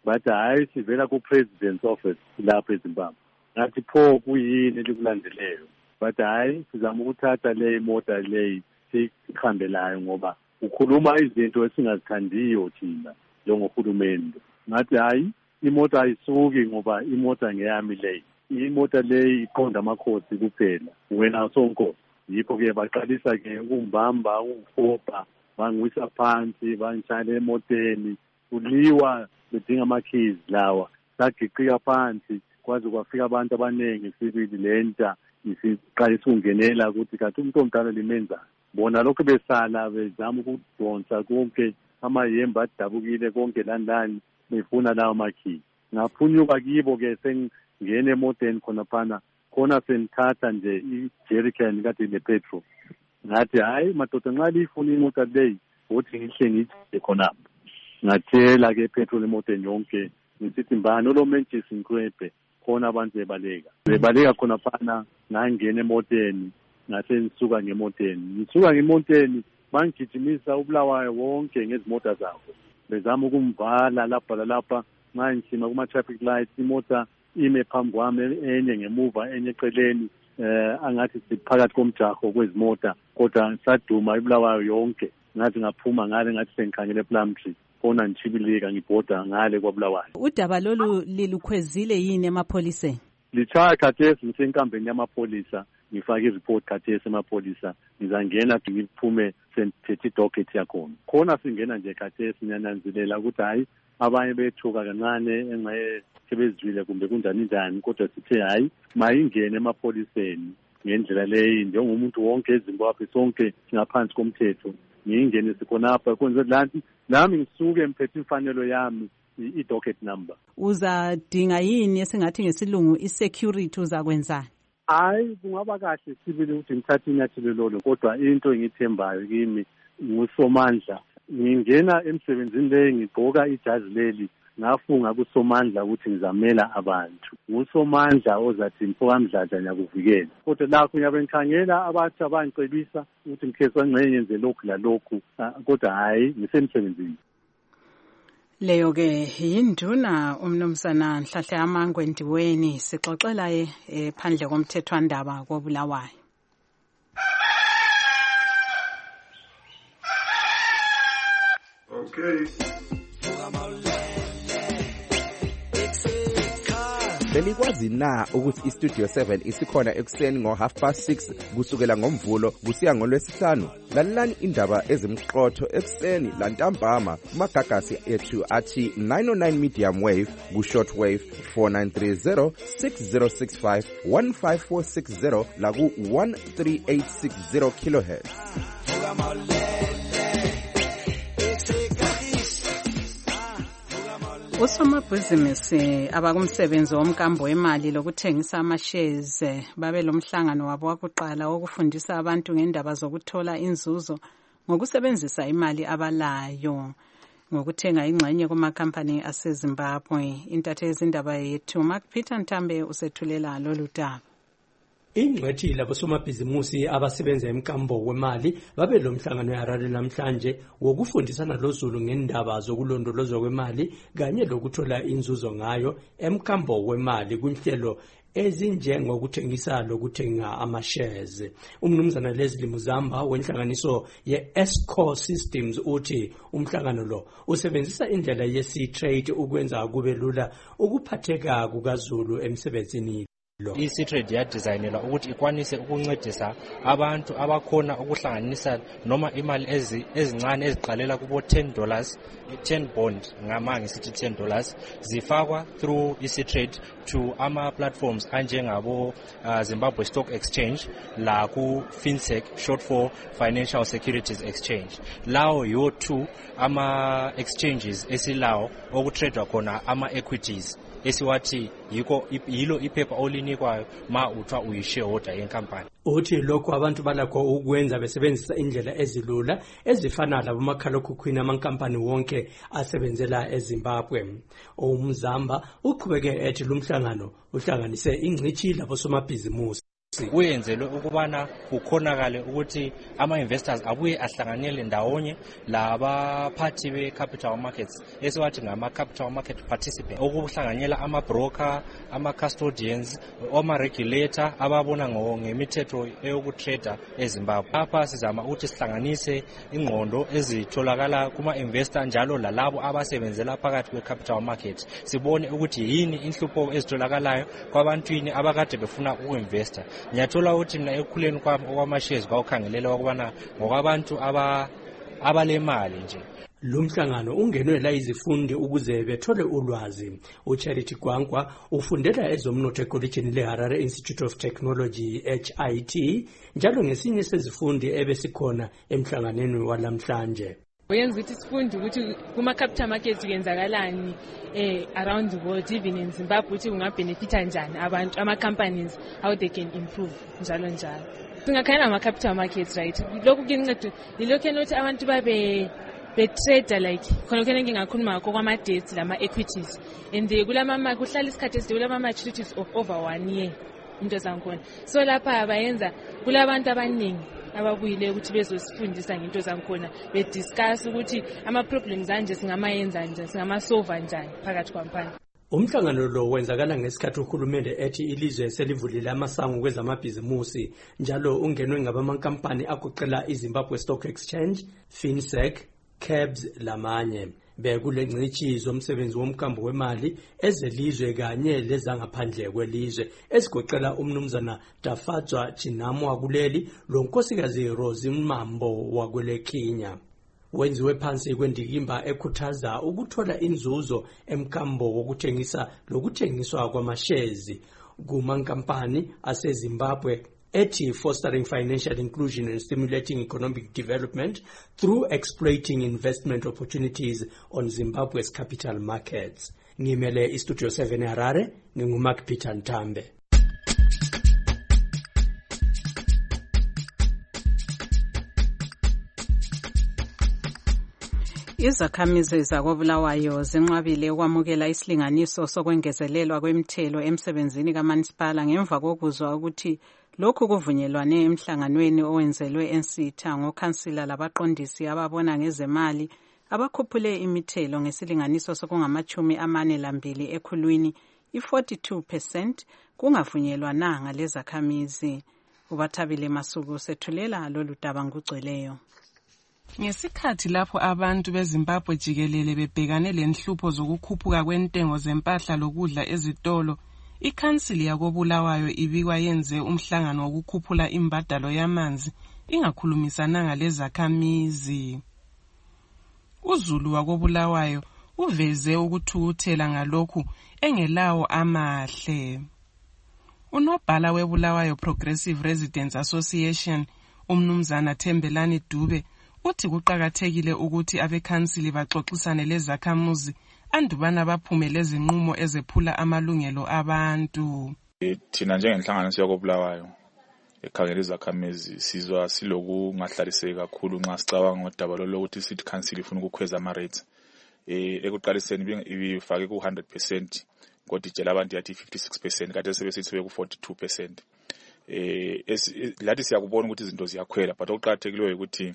but hayi sivela ku-president's office lapha ezimbabwe. Ngathi pho kuyini elikulandeleyo, but hayi sizama ukuthatha le imota leyi sikhambelayo ngoba ukhuluma izinto esingazithandiyo thina njengohulumende. Ngathi hayi imota ayisuki ngoba imota ngeyami leyi, imota leyi iqonda amakhosi kuphela, wena sonko. Yikho-ke baqalisa-ke ukungibamba ukufopha, bangiwisa phansi, bangishayela emoteni, kuliwa bedinga ama-keys lawa. Sagiqika phansi kwaze kwafika abantu abaningi sibili lenta isiqalisa ukungenela ukuthi kanti umuntu omdala limenzani. Bona lokho besala bezama ukudonsa konke amayembe adabukile konke lani lani befuna lawo ma-keys. Ngaphunyuka kibo-ke sengingena emoteni khona phana, khona sengithatha nje i-jerrycan kade ne-petrol. Ngathi hayi madoda nxa liyifuna imota leyi ukuthi ngihle ngiyithele khonapho. Ngathela-ke petrol emoteni yonke ngisithi mbani olomentshisi ngikwebhe khona abantu bebaleka. Bebaleka khona phana ngangena emoteni ngase ngisuka ngemoteni. Ngisuka ngemoteni bangigijimisa uBulawayo wonke ngezimota zabo. Bezama ukumvala lapha lalapha ngangishima kuma-traffic lights, imota ime phambi kwami enye ngemuva enye eceleni, eh angathi siphakathi komjaho kwezimota, kodwa saduma iBulawayo yonke. Ngathi ngaphuma ngale ngathi sengikhangele Plumtree khona ngichibilika ngibhoda ngale kwaBulawayo. Udaba lolu lilukhwezile yini emapholiseni? Lichaya khathesi ngisenkambeni yamapholisa, ngifake ireport khathesi emapholisa, ngizangena ngiphume senthethe idocket yakhona. Khona singena nje khathesi nyananzelela ukuthi hayi abanye bethuka kancane engaye sebezwile kumbe kunjani njani, kodwa sithe hayi mayingene emapholiseni ngendlela leyi njengomuntu wonke eZimbabwe sonke ngaphansi komthetho. Ngingene sikhonapha kwenze lanti nami ngisuke ngiphethe imfanelo yami i-docket number. Uzadinga yini esingathi ngesilungu i-security uzakwenzani? Hayi kungaba kahle sibili ukuthi ngithathe inyathelo lolo, kodwa into engithembayo kimi ngusomandla. Ngingena emsebenzini leyi ngigqoka ijazi leli, ngafunga kusomandla ukuthi ngizamela abantu. Ngusomandla ozathi mfokamdladla nyakuvikela. Kodwa lakho ngiyabe ngikhangela abathi abangicebisa ukuthi ngikhetha ngcenye yenze lokhu lalokhu, kodwa hayi ngisemsebenzini. Leyo ke yinduna umnumzana Nhlahle Amangwe Ndiweni sixoxela ye phandle komthethwandaba koBulawayo. Okay. Belikwazi na ukuthi iStudio seven isikhona ekuseni ngo half past six kusukela ngomvulo kusiya ngolwesihlanu? Lalelani indaba ezimqotho ekuseni lantambama kumagagasi ethu athi nine oh nine medium wave ku short wave four nine three zero six zero six five one five four six zero la ku one three eight six zero kilohertz. Usomabhizinisi abakumsebenzi womkambo wemali lokuthengisa ama-shares babe lomhlangano wabo wakuqala wokufundisa abantu ngendaba zokuthola inzuzo ngokusebenzisa imali abalayo ngokuthenga ingxenye kumakhampani aseZimbabwe. Intatheli indaba yethu Mark Peter Ntambe usethulela lolu daba. Ingcwethi labosomabhizimusi abasebenza emkambo wemali babe lo mhlangano eHarare namhlanje wokufundisana lozulu ngendaba zokulondolozwa kwemali kanye lokuthola inzuzo ngayo emkambo wemali kunhlelo ezinjengokuthengisa lokuthenga ama-shares. Umnumzana Leslie Muzamba wenhlanganiso ye-Esco Systems uthi umhlangano lo usebenzisa indlela ye-C-Trade ukwenza kube lula ukuphatheka kukazulu emsebenzini. I-C-Trade yadesignelwa ukuthi ikwanise ukuncedisa abantu abakhona ukuhlanganisa noma imali ezincane eziqalela kubo ten dollars, ten bond ngamanga sithi ten dollars zifakwa through i-C-Trade to ama platforms anjengabo uh, Zimbabwe Stock Exchange la ku FinSec short for Financial Securities Exchange. Lawo yo two ama exchanges esilawo okutradwa khona ama equities esiwathi yiko yilo iphepha olinikwayo ma uthwa uyishareholder yenkampani. Uthi lokho abantu balakho ukwenza besebenzisa indlela ezilula ezifana labomakhalekhukhwini amankampani wonke asebenzela eZimbabwe. Umzamba uqhubeke ethi lumhlangano uhlanganise ingcithi labosomabhizimusi. Kuyenzelwe ukubana kukhonakale ukuthi ama-investors abuye ahlanganele ndawonye labaphathi be-capital markets esiwathi ngama-capital market participants, okuhlanganyela ama-broker, ama-custodians, ama-regulator ababona ngemithetho eyokutrader eZimbabwe. Lapha sizama ukuthi sihlanganise ingqondo ezitholakala kuma-investor njalo lalabo abasebenzela phakathi kwe-capital market, sibone ukuthi yini inhlupho ezitholakalayo kwabantwini abakade befuna uku-investa. Ngiyathola ukuthi mina ekukhuleni kwami okwama-shares kwawukhangelela ukubana ngokwabantu abalemali nje. Lumhlangano ungenwe la izifundi ukuze bethole ulwazi. uCharity Gwankwa ufundela ezomnotho ekolejini leHarare Institute of Technology H I T, njalo ngesinye sezifundi ebesikhona emhlanganweni walamhlanje. Uyenza ukuthi sifunde ukuthi kuma-capital markets kuyenzakalani eh, around the world, even in Zimbabwe, ukuthi kungabenefita njani abantu, ama-companies, how they can improve, njalo njalo. Singakhayela ama-capital markets, right? Lokhu kuyinceda, yilokhu enokuthi abantu babe be-trader like, khona khona ngingakhuluma ngakho kwama-debts, lama-equities. And kulamama, kuhlala isikhathi eside kulama-maturities of over one year, into zankhona. So lapha bayenza, kulabantu abaningi ababuyile ukuthi bezosifundisa ngento zankhona, bediscuss ukuthi ama-problems anje singamayenza nje, singama-solve njani phakathi kwampani. Umhlangano lo wenzakala ngesikhathi uhulumende ethi ilizwe selivulile amasango kwezamabhizimusi, njalo ungenwe ngabamankampani agoqela iZimbabwe Stock Exchange, FinSec, C A B S lamanye. Bekule ngcithi zomsebenzi womkambo wemali ezelizwe kanye lezangaphandle kwelizwe esigoqela umnumzana Dafatswa Chinamo wakuleli lo nkosikazi Rosie Mambo wakwele Kenya. Wenziwe phansi kwendikimba ekhuthaza ukuthola inzuzo emkambo wokuthengisa lokuthengiswa kwamashares kumankampani aseZimbabwe ethi fostering financial inclusion and stimulating economic development through exploiting investment opportunities on Zimbabwe's capital markets. Ngimele iStudio seven Harare, nginguMark Peter Ntambe. Izakhamizi zakoBulawayo zinqabile ukwamukela isilinganiso sokwengezelelwa kwemithelo emsebenzini kaManisipala ngemva kokuzwa ukuthi lokhu kuvunyelwane emhlanganweni owenzelwe eNsitha ngokhansila labaqondisi ababona ngezemali abakhuphule imithelo ngesilinganiso sokungamachumi amane lambili ekhulwini i-forty-two percent kungavunyelwa nanga lezakhamizi. Ubathabile Masuku sethulela lolu daba ngugcweleyo. Ngesikhathi lapho abantu beZimbabwe jikelele bebhekane lenhlupho zokukhuphuka kwentengo zempahla lokudla ezitolo, ikhansili yakoBulawayo ibikwa yenze umhlangano wokukhuphula imbadalo yamanzi ingakhulumisananga lezakhamizi. uZulu wakoBulawayo uveze ukuthukuthela ngalokhu engelawo amahle. Unobhala weBulawayo Progressive Residents Association umnumzana Thembelani Dube uthi kuqakathekile ukuthi abekhansili baxoxisane lezakhamuzi andubana baphumele izinqumo ezephula amalungelo abantu. Thina njengenhlanganiso yakoBulawayo ekhangela izakhamizi sizwa silokungahlaliseki kakhulu nxa sicabanga ngodaba lokuthi city council ifuna ukukhweza ama rates. Eh ekuqaliseni ibifake ku one hundred percent kodwa itshela abantu yathi fifty-six percent kade sebesithi ku forty-two percent. Eh lathi siyakubona ukuthi izinto ziyakhwela but okuqakathekileyo ukuthi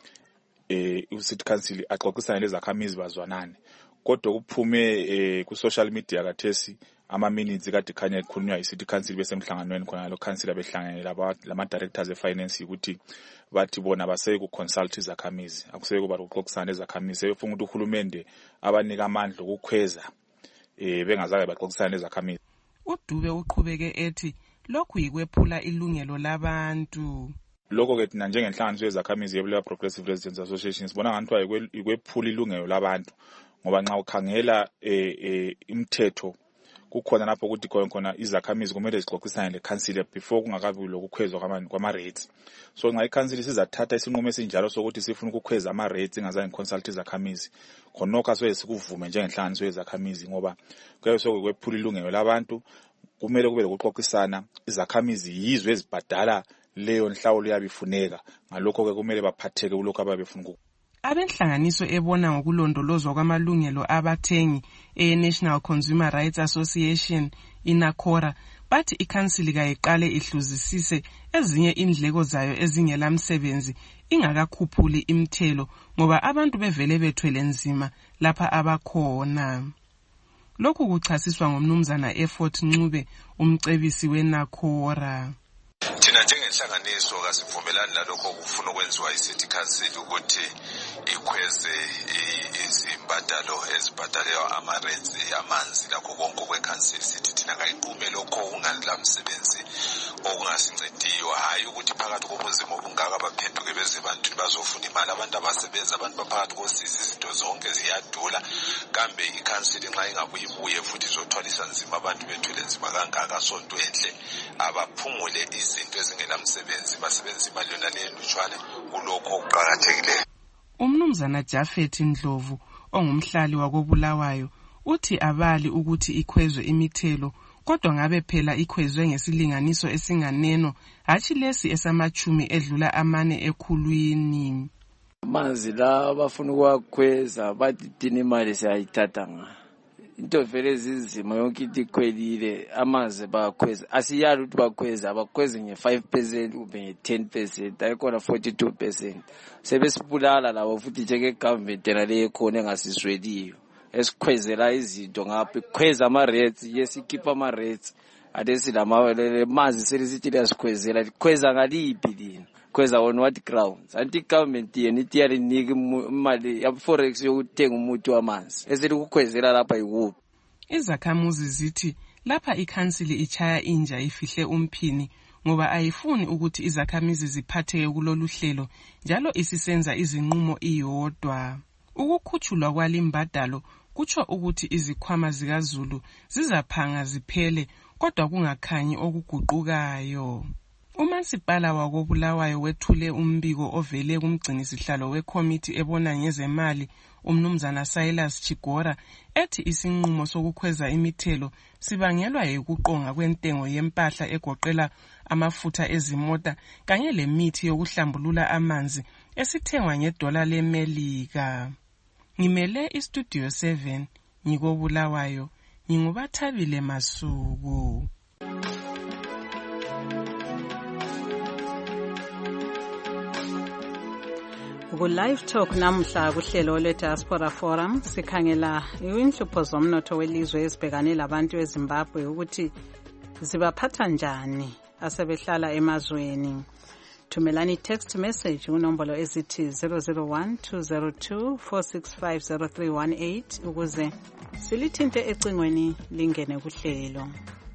eh ucity council axoxisane lezakhamizi bazwanane. Kodwa kuphume eh ku social media kathesi ama minutes kade khanya ekhulunywa iCity Council besemhlanganweni khona lo council behlangene lama directors e finance ukuthi bathi bona baseke ku consult izakhamizi akuseke kuba ukuxoxisana lezakhamizi efuna ukuthi uhulumende abanika amandla okukhweza eh bengazake baxoxisana lezakhamizi. uDube uqhubeke ethi lokhu yikwephula ilungelo labantu. Lokho ke thina njengenhlanganiso yezakhamizi yeBulawayo Progressive Residents Association sibona ngathi ikwephula ilungelo labantu ngoba nxa ukhangela eh, eh imithetho kukhona lapho ukuthi khona izakhamizi kumele zixoxisane leCouncil before kungakabi lokukhwezwa kwama rates. So nxa iCouncil sizathatha isinqumo esinjalo sokuthi sifuna ukukhweza ama rates ingazange consult izakhamizi khonokho soye sikuvume njengenhlanganiso yezakhamizi ngoba kuyabe sokwephula ilungelo labantu kumele kube lokuxoxisana izakhamizi yizwe ezibhadala leyo nhlawulo yabifuneka ngalokho ke kumele baphatheke kulokho ababefuna. Abenhlanganiso ebona ngokulondolozwa kwamalungelo abathengi e-National Consumer Rights Association inakora bathi ikhansili kayiqale ihluzisise ezinye indleko zayo ezingelamsebenzi ingakakhuphuli imthelo ngoba abantu bevele bethwele nzima lapha abakhona. Lokhu kuchasiswa ngomnumzana Effort Ncube, umcebisi weNACORA. Thina njengenhlanganiso kasivumelani nalokho kufuna ukwenziwa iCity Council ukuthi ikhweze izimbadalo ezibhadalelwa ama-rents amanzi lakho konke kwe-council. Sithi thina kayiqume lokho okungalamsebenzi okungasincediyo, hayi ukuthi phakathi kobunzima obungaka baphenduke beze bantwini bazofuna imali. Abantu abasebenza, abantu baphakathi kosizi, izinto zonke ziyadula. Kambe i-council nxa ingabuye ibuye futhi izothwalisa nzima abantu bethwele nzima kangaka, sonto enhle abaphungule izinto ezingelamsebenzi, basebenza imali yona leyo lutshwane, kulokho okuqakathekileyo. Umnumzana Jafet Ndlovu ongumhlali wakobulawayo uthi abali ukuthi ikhwezwe imithelo, kodwa ngabe phela ikhwezwe ngesilinganiso esinganeno, hatshi lesi esamachumi edlula amane ekhulwini. Manzi la bafuna ukwakhweza bathi thina imali siyayithatha nga. Into vele zizima yonke into ikhwelile, amanzi bakhweza. Asiyali ukuthi bakhweza, abakhweze nge-five percent kumbe nge-ten percent, ayikhona forty-two percent. Sebesibulala labo futhi njenge-government yena le ekhona engasisweliyo. Esikhwezela izinto ngapha, ikhweza ama-rates, yesikhipha ama-rates. Ade silamawele manzi selisithi liyasikhwezela, likhweza ngaliphi lina? Kweza on what grounds? Anti government yena ithi yaliniki imali ya forex yokuthenga umuthi wamanzi. Eseli kukhwezela lapha ikuphi? Izakhamuzi zithi lapha ikhansili ichaya inja ifihle umphini ngoba ayifuni ukuthi izakhamizi ziphatheke kulolu hlelo, njalo isisenza izinqumo iyodwa. Ukukhutshulwa kwalimbadalo kutsho ukuthi izikhwama zikaZulu zizaphanga ziphele, kodwa kungakhanyi okuguqukayo. Umasipala wakobulawayo wethule umbiko ovele kumgcinisihlalo wekomiti ebona ngezemali umnumzana Silas Chigora ethi isinqumo sokukhweza imithelo sibangelwa yikuqonga kwentengo yempahla egoqela amafutha ezimota kanye lemithi yokuhlambulula amanzi esithengwa ngedola leMelika. Ngimele iStudio seven ngikobulawayo, ngingubathabile Masuku. Ku live talk namhla kuhlelo le Diaspora Forum sikhangela inhlupho zomnotho welizwe ezibhekane labantu eZimbabwe ukuthi zibaphatha njani asebehlala emazweni. Thumelani text message unombolo ezithi zero zero one two zero two four six five zero three one eight ukuze silithinte ecingweni lingene kuhlelo.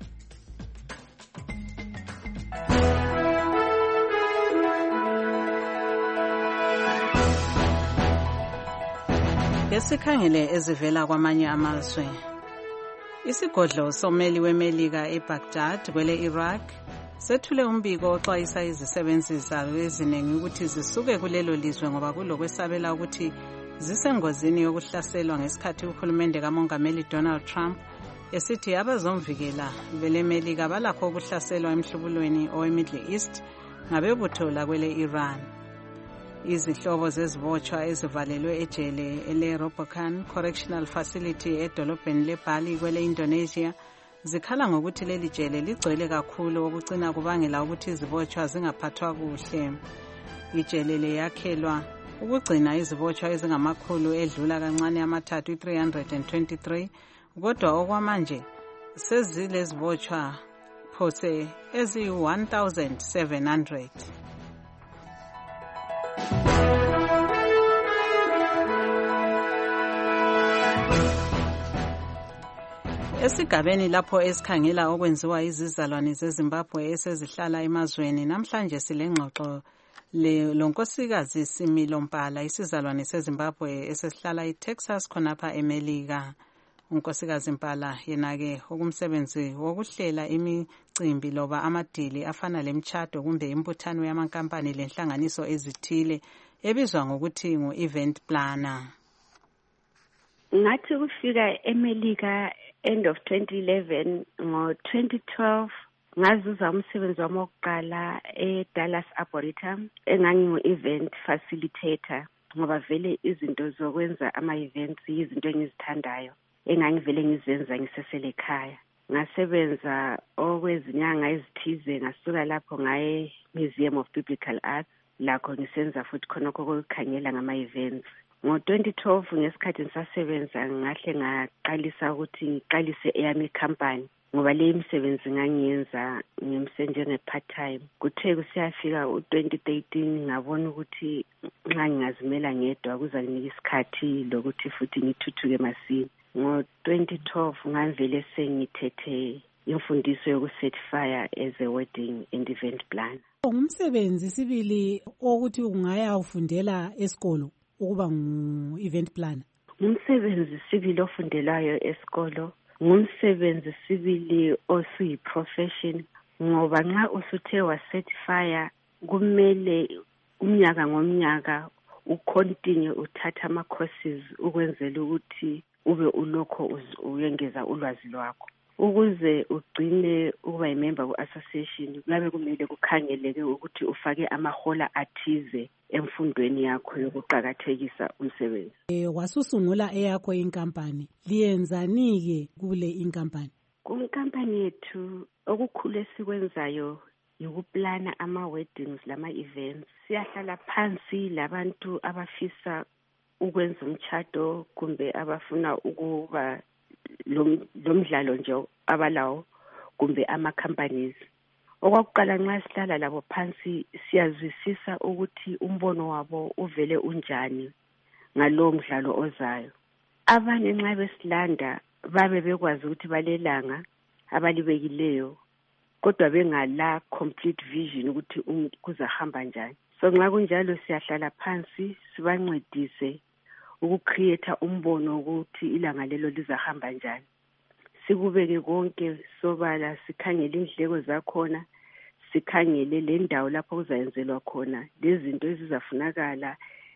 Esikhangele ezivela kwamanye amazwe. Isigodlo someli weMelika eBaghdad kwele Iraq sethule umbiko oxwayisa izisebenzi zayo eziningi ukuthi zisuke kulelo lizwe ngoba kulokwesabela ukuthi zisengozini yokuhlaselwa ngesikhathi uhulumende kamongameli Donald Trump esithi abazomvikela beleMelika balakho ukuhlaselwa emhlubulweni oweMiddle East ngabebutho la kwele Iran. Izihlobo zezibotshwa ezivalelwe ejele ele Robocan Correctional Facility edolobheni leBali kwele Indonesia zikhala ngokuthi leli jele ligcwele kakhulu okucina kubangela ukuthi izibotshwa zingaphathwa kuhle. Ijele leyakhelwa ukugcina izibotshwa ezingamakhulu edlula kancane amathathu three hundred twenty-three, kodwa okwamanje sezilezibotshwa phose ezi one thousand seven hundred. Esigabeni lapho esikhangela okwenziwa izizalwane zeZimbabwe esezihlala emazweni, namhlanje silengxoxo lonkosikazi Similo Mpala, isizalwane seZimbabwe esesihlala eTexas khonapha eMelika. Unkosikazi Mpala yena-ke okumsebenzi wokuhlela imicimbi loba amadili afana lemtshado kumbe imbuthano yamankampani lenhlanganiso ezithile ebizwa ngokuthi ngu-event planner. Ngathi kufika eMelika end of twenty eleven, ngo twenty twelve ngazuza umsebenzi wami wokuqala eDallas Arboretum engangingu-event facilitator ngoba vele izinto zokwenza ama-events yizinto engizithandayo engangivele ngizenza ngisesele ekhaya. ngasebenza okwezinyanga ezithize ngasuka lapho ngaye Museum of Biblical Arts lakho ngisenza futhi khonokho kokukhangela ngama-events. Ngo-twenty twelve ngesikhathi ngisasebenza ngahle ngaqalisa ukuthi ngiqalise eyami company ngoba le imisebenzi ngangiyenza ngimsenje nge-part time. Kuthe kusiyafika u-twenty thirteen ngabona ukuthi nxa ngingazimela ngedwa kuzakunika isikhathi lokuthi futhi ngithuthuke masinya. Ngo-twenty twelve ngavele sengithethe imfundiso yokucertifya as a wedding and event planner. Ngumsebenzi sibili ukuthi ungaya ufundela esikolo ukuba ngu-event planner. Ngumsebenzi sibili ofundelayo esikolo, ngumsebenzi sibili osuyi-profession ngoba nxa usuthe wacertifya kumele umnyaka ngomnyaka ucontinue uthatha ama-courses ukwenzela ukuthi ube ulokho uyengeza ulwazi lwakho. Ukuze ugcine ukuba yimember ku-association kuyabe kumele kukhangeleke ukuthi ufake amahola athize emfundweni yakho yokuqakathekisa umsebenzi. E, wasusungula eyakho inkampani, liyenzani-ke kule inkampani? Kunkampani yethu okukhulu esikwenzayo yikuplana ama-weddings lama-events. Siyahlala phansi labantu abafisa ukwenza umtshado kumbe abafuna ukuba lomdlalo nje abalawo kumbe ama-companies. Okwakuqala nxa sihlala labo phansi siyazwisisa ukuthi umbono wabo uvele unjani ngalowo mdlalo ozayo. Abanye nxa besilanda babe bekwazi ukuthi balelanga abalibekileyo kodwa bengala complete vision ukuthi um, kuzahamba njani. So nxa kunjalo siyahlala phansi sibancedise ukucreate umbono ukuthi ilanga lelo lizahamba njani. Sikubeke konke sobala, sikhangele indleko zakhona, sikhangele le ndawo lapho kuzayenzelwa khona, lezinto ezizafunakala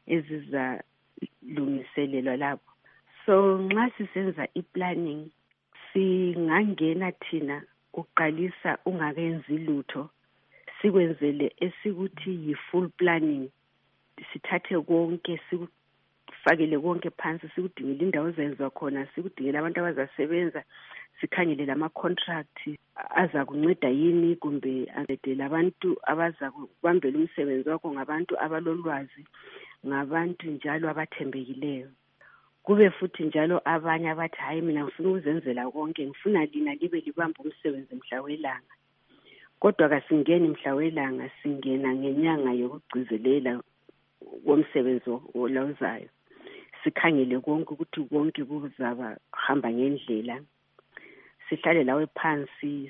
ezizalungiselelwa lapho. So nxa sisenza i-planning singangena thina uqalisa ungakenzi lutho sikwenzele esikuthi yi-full planning. Sithathe konke siku fakele konke phansi, sikudingela indawo ezenziwa khona, sikudingela abantu abazasebenza, sikhangele lama-contract aza kunceda yini kumbe ancedele abantu abaza kubambela umsebenzi wakho ngabantu abalolwazi, ngabantu njalo abathembekileyo. Kube futhi njalo abanye abathi hayi mina ngifuna ukuzenzela konke, ngifuna lina libe libamba umsebenzi mhla welanga. Kodwa kasingeni mhla welanga, singena ngenyanga yokugcizelela komsebenzi olazayo. Sikhangele konke ukuthi konke kuzaba hamba ngendlela. Sihlale lawe phansi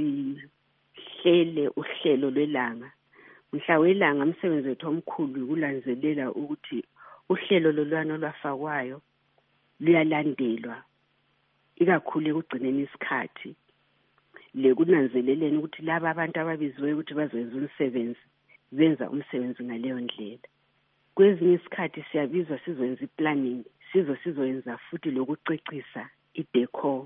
sihlele uhlelo lwelanga. Mhla welanga umsebenzi wethu omkhulu ukulanzelela ukuthi uhlelo lolwana olwafakwayo luyalandelwa, ikakhulu ekugcineni isikhathi le kunanzeleleni ukuthi laba abantu ababiziwe ukuthi bazoyenza umsebenzi benza umsebenzi ngaleyo ndlela. Kwezinye isikhathi siyabizwa sizoyenza i-planning, sizo sizoyenza futhi lokucecisa i-decor.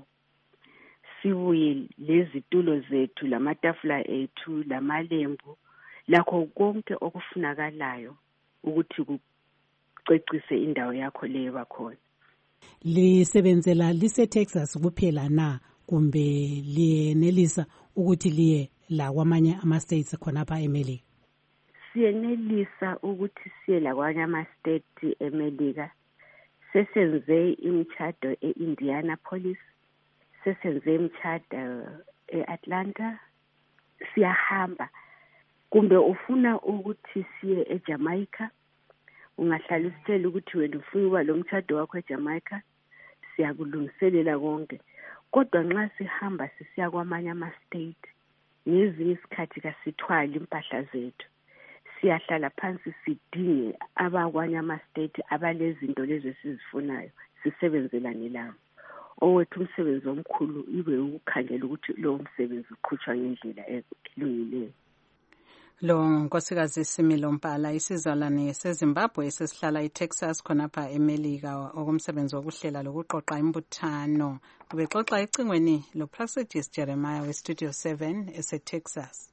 Sibuye lezitulo zethu, lamatafula ethu, lamalembu, lakho konke okufunakalayo ukuthi kucecise indawo yakho leyo bakhona. Lisebenzela lise-Texas kuphela na kumbe liyenelisa ukuthi liye la kwamanye ama-states khonapha eMelika? Siyenelisa ukuthi siye la kwamanye ama-state eMelika. Sesenze imtshado e-Indianapolis, sesenze imtshado e-Atlanta. Siyahamba kumbe ufuna ukuthi siye eJamaica, ungahlala usitshela ukuthi wena ufuna ukuba lo mtshado wakho eJamaica, siyakulungiselela konke. Kodwa nxa sihamba sisiya kwamanye ama-state, ngezinye isikhathi kasithwali impahla zethu, siyahlala phansi sidinge abakwanye ama-state abalezinto lezi esizifunayo, sisebenzelane labo. Owethu umsebenzi omkhulu ibe ukukhangela ukuthi lowo msebenzi uqhutshwa ngendlela elungileyo. Lo nkosikazi Similo Mpala, isizalwane seZimbabwe esesihlala eTexas khonapha eMelika, okumsebenzi wokuhlela lokuqoqa imbuthano. Ubexoxa ecingweni loPlacidus Jeremiah weStudio seven eseTexas.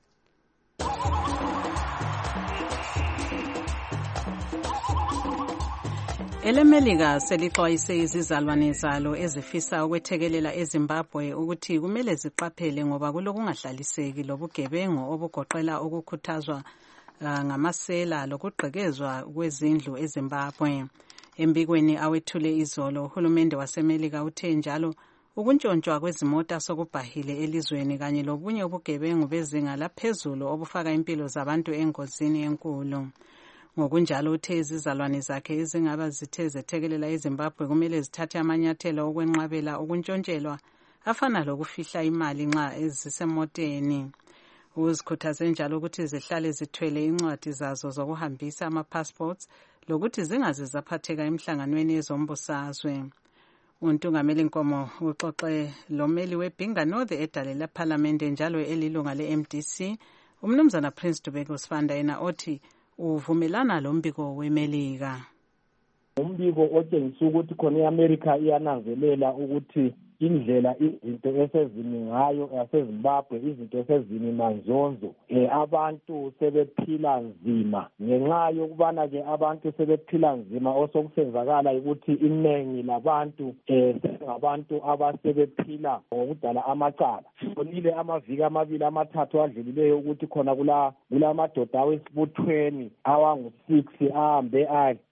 Elemelika selixwayise izizalwane zalo ezifisa ukwethekelela eZimbabwe ukuthi kumele ziqaphele ngoba kulokungahlaliseki lobugebengu obugoqela ukukhuthazwa uh, ngamasela lokugqekezwa kwezindlu eZimbabwe. Embikweni awethule izolo, uhulumende wasemelika uthe njalo ukuntshontshwa kwezimota sokubhahile elizweni kanye lobunye ubugebengu bezinga laphezulu obufaka impilo zabantu engozini enkulu. Ngokunjalo uthe izizalwane zakhe ezingaba zithe zethekelela eZimbabwe kumele zithathe amanyathelo okwenqabela ukuntshontshelwa afana lokufihla imali nxa ezisemoteni. Uzikhuthaze njalo ukuthi zihlale zithwele incwadi zazo zokuhambisa ama-passports lokuthi zingaze zaphatheka emhlanganweni yezombusazwe. Untungameli Nkomo uxoxe lomeli weBinga North edale lephalamende njalo elilunga le-M D C, umnumzana Prince Dubeko Sifanda, yena othi uvumelana lombiko wemelika. Umbiko otshengisa ukuthi khona iAmerica iyananzelela ukuthi indlela izinto esezimi ngayo yaseZimbabwe izinto esezimi manzonzo eh abantu sebephila nzima ngenxa yokubana ke abantu sebephila nzima osokusenzakala ukuthi inengi labantu eh ngabantu abasebephila ngokudala amacala. Sibonile amaviki amabili amathathu adlulileyo ukuthi khona kula kulamadoda awesibuthweni awangu six ahambe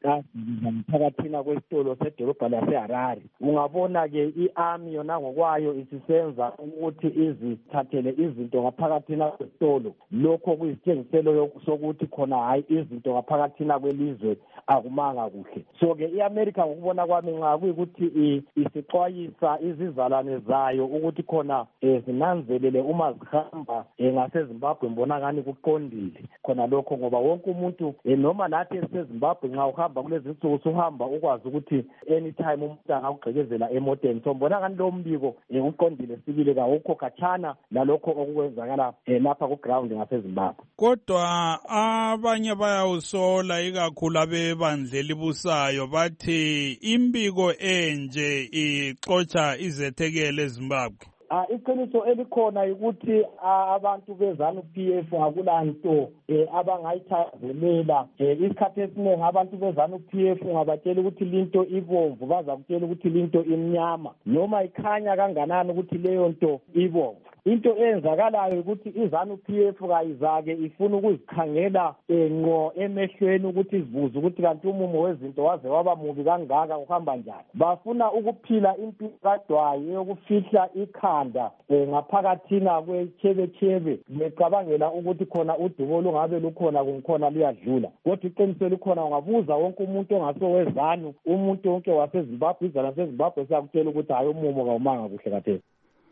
phakathina kwesitolo sedolobha laseHarare. Ungabona ke iarmy yona ngokwayo isisenza ukuthi izithathele izinto ngaphakathina kwesitolo, lokho kuyisitshengiselo sokuthi khona hayi izinto ngaphakathina kwelizwe akumanga kuhle. So ke iAmerica ngokubona kwami nxa kuyikuthi isixwayisa izizalwane zayo ukuthi khona zinanzelele uma zihamba ngaseZimbabwe mbonakani kuqondile khona lokho, ngoba wonke umuntu noma nathi eseZimbabwe nxa uhamba kulezi insuku suhamba ukwazi ukuthi anytime umuntu angakugqekezela emoteni. So mbonakani lo mbiko uqondile sibile kawukho khatshana lalokho okukwenzakala lapha ku ground ngaseZimbabwe. Kodwa abanye bayawusola ikakhulu abebandlela busayo bathi imbiko enje ixotsha izethekele eZimbabwe. Ah iqiniso elikhona ukuthi abantu bezanu P F akulanto abangayithazelela. Isikhathi esiningi abantu bezanu P F ngabatshela ukuthi linto ibomvu baza kutshela ukuthi linto imnyama noma ikhanya kanganani ukuthi leyo nto ibomvu. Into eyenzakalayo ukuthi izanu P F kayizake ifuna ukuzikhangela ngqo emehlweni ukuthi izibuze ukuthi kanti umumo wezinto waze waba mubi kangaka uhamba njani. Bafuna ukuphila impilo kadwayo yokufihla ikhanda ngaphakathina kwechebechebe becabangela ukuthi khona udubo lungabe lukhona kungikhona luyadlula. Kodwa iqiniso likhona, ungabuza wonke umuntu ongasowezanu, umuntu wonke waseZimbabwe, izana laseZimbabwe siyakutshela ukuthi hayi umumo kawumanga kuhle kathesi.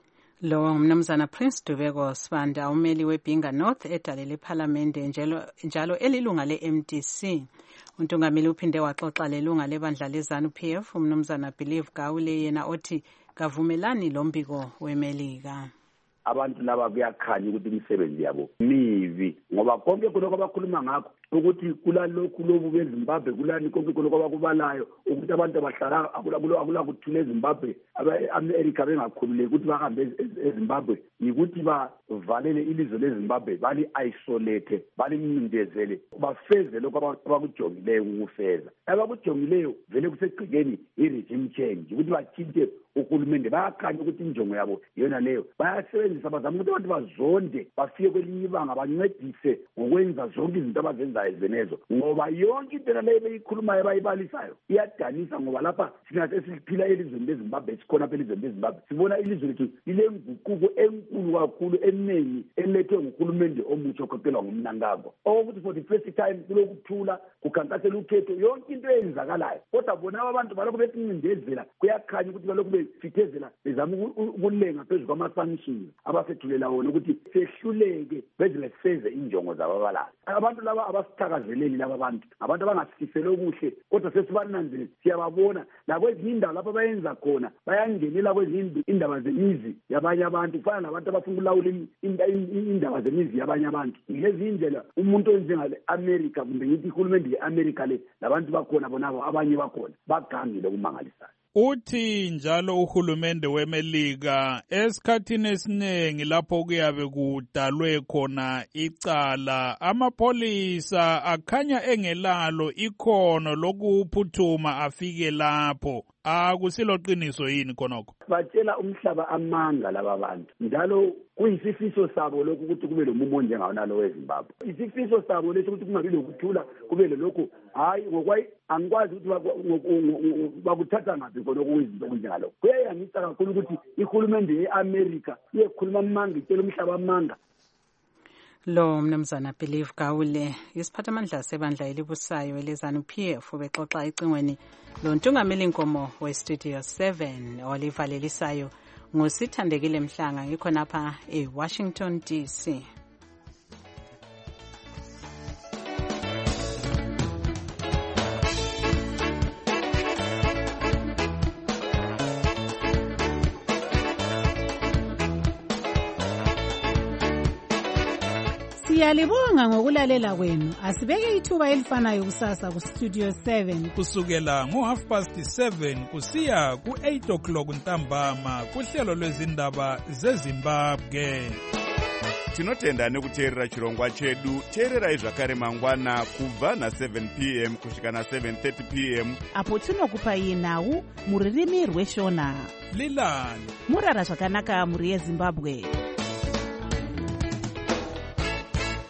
Lo ngumnumzana Prince Dubeko Sifanda, umeli weBinga North edale lephalamende njalo njalo elilunga le-M D C. Untungameli uphinde waxoxa lelunga lebandla lezanu P F umnumzana Believe Gawule, yena othi kavumelani lombiko wemelika. Abantu laba kuyakhanya ukuthi imisebenzi yabo mivi ngoba konke khona abakhuluma ngakho ukuthi kulalokhu lobu beZimbabwe kulani konke khona abakubalayo ukuthi abantu abahlala akula akula kuthule eZimbabwe abe-America bengakhululeki ukuthi bahambe eZimbabwe ukuthi bavalele ilizwe leZimbabwe bali isolate balimindezele bafeze lokho abakujongileyo ukufeza. Abakujongileyo vele kusegcikeni i-regime change ukuthi bathinte uhulumende bayakhanya ukuthi injongo yabo yona leyo bayasebenzisa bazama ukuthi abantu bazonde bafike kwelinye ibanga bancedise ngokwenza zonke izinto abazenzayo ezenezo ngoba yonke into leyo beyikhulumayo bayibalisayo iyadanisa ngoba lapha sina sesiphila elizweni leZimbabwe sikhona phela elizweni leZimbabwe sibona ilizwe lethu lilenguquko enkulu kakhulu eningi elethwe nguhulumende omutsha okhokhelwa ngumnangagwa okuthi for the first time kulokuthula kukhankasela ukhetho yonke into eyenzakalayo kodwa bona abantu balokho besincindezela kuyakhanya ukuthi balokho fithezela bezama ukulenga phezu kwama-sanctions abasethulela wona ukuthi sehluleke beze beseze injongo zababalayo. Abantu laba abasithakazeleli laba bantu abantu abangasifisele okuhle kodwa sesibananzile siyababona nakwezinye indawo lapho bayenza khona bayangenela kwezinye indaba zemizi yabanye abantu kufana nabantu abafuna ukulawula indaba zemizi yabanye abantu. Ngilezi indlela umuntu onjengale-America kumbe ngithi ihulumende ye-America le labantu bakhona bonabo abanye bakhona bagangile kumangalisayo. Uthi njalo uhulumende weMelika esikhathini esiningi lapho kuyabe kudalwe khona icala amapholisa akhanya engelalo ikhono lokuphuthuma afike lapho. Akusilo qiniso yini khonokho? Batshela umhlaba amanga laba bantu. Njalo kuyisifiso sabo lokhu ukuthi kube lomumo njengawo nalo weZimbabwe. Isifiso sabo leso ukuthi kungabi lokuthula kube lokho. Hayi ngokwayi angikwazi ukuthi bakuthatha ngaphi khona okuyizinto kunjalo. Kuyayangisa kakhulu ukuthi ihulumende yeAmerica iyekhuluma amanga itshela umhlaba amanga. Lo mnumzana Believe Gawule isiphathamandla sebandla elibusayo elezanu P F bexoxa icingweni lo ntungameli inkomo weStudio seven olivalelisayo ngosithandekile Mhlanga ngikhonapha eWashington D C. Siyalibonga ngokulalela kwenu. Asibeke ithuba elifanayo kusasa ku Studio seven kusukela ngo half past seven kusiya ku eight o'clock ntambama kuhlelo lwezindaba zeZimbabwe. Tinotenda nekuteerera chirongwa chedu. Teererai zvakare mangwana kubva na seven p m kusvika na seven thirty p m apo tinokupai nhau muririmi rweshona. Lilani murara zvakanaka muri yeZimbabwe.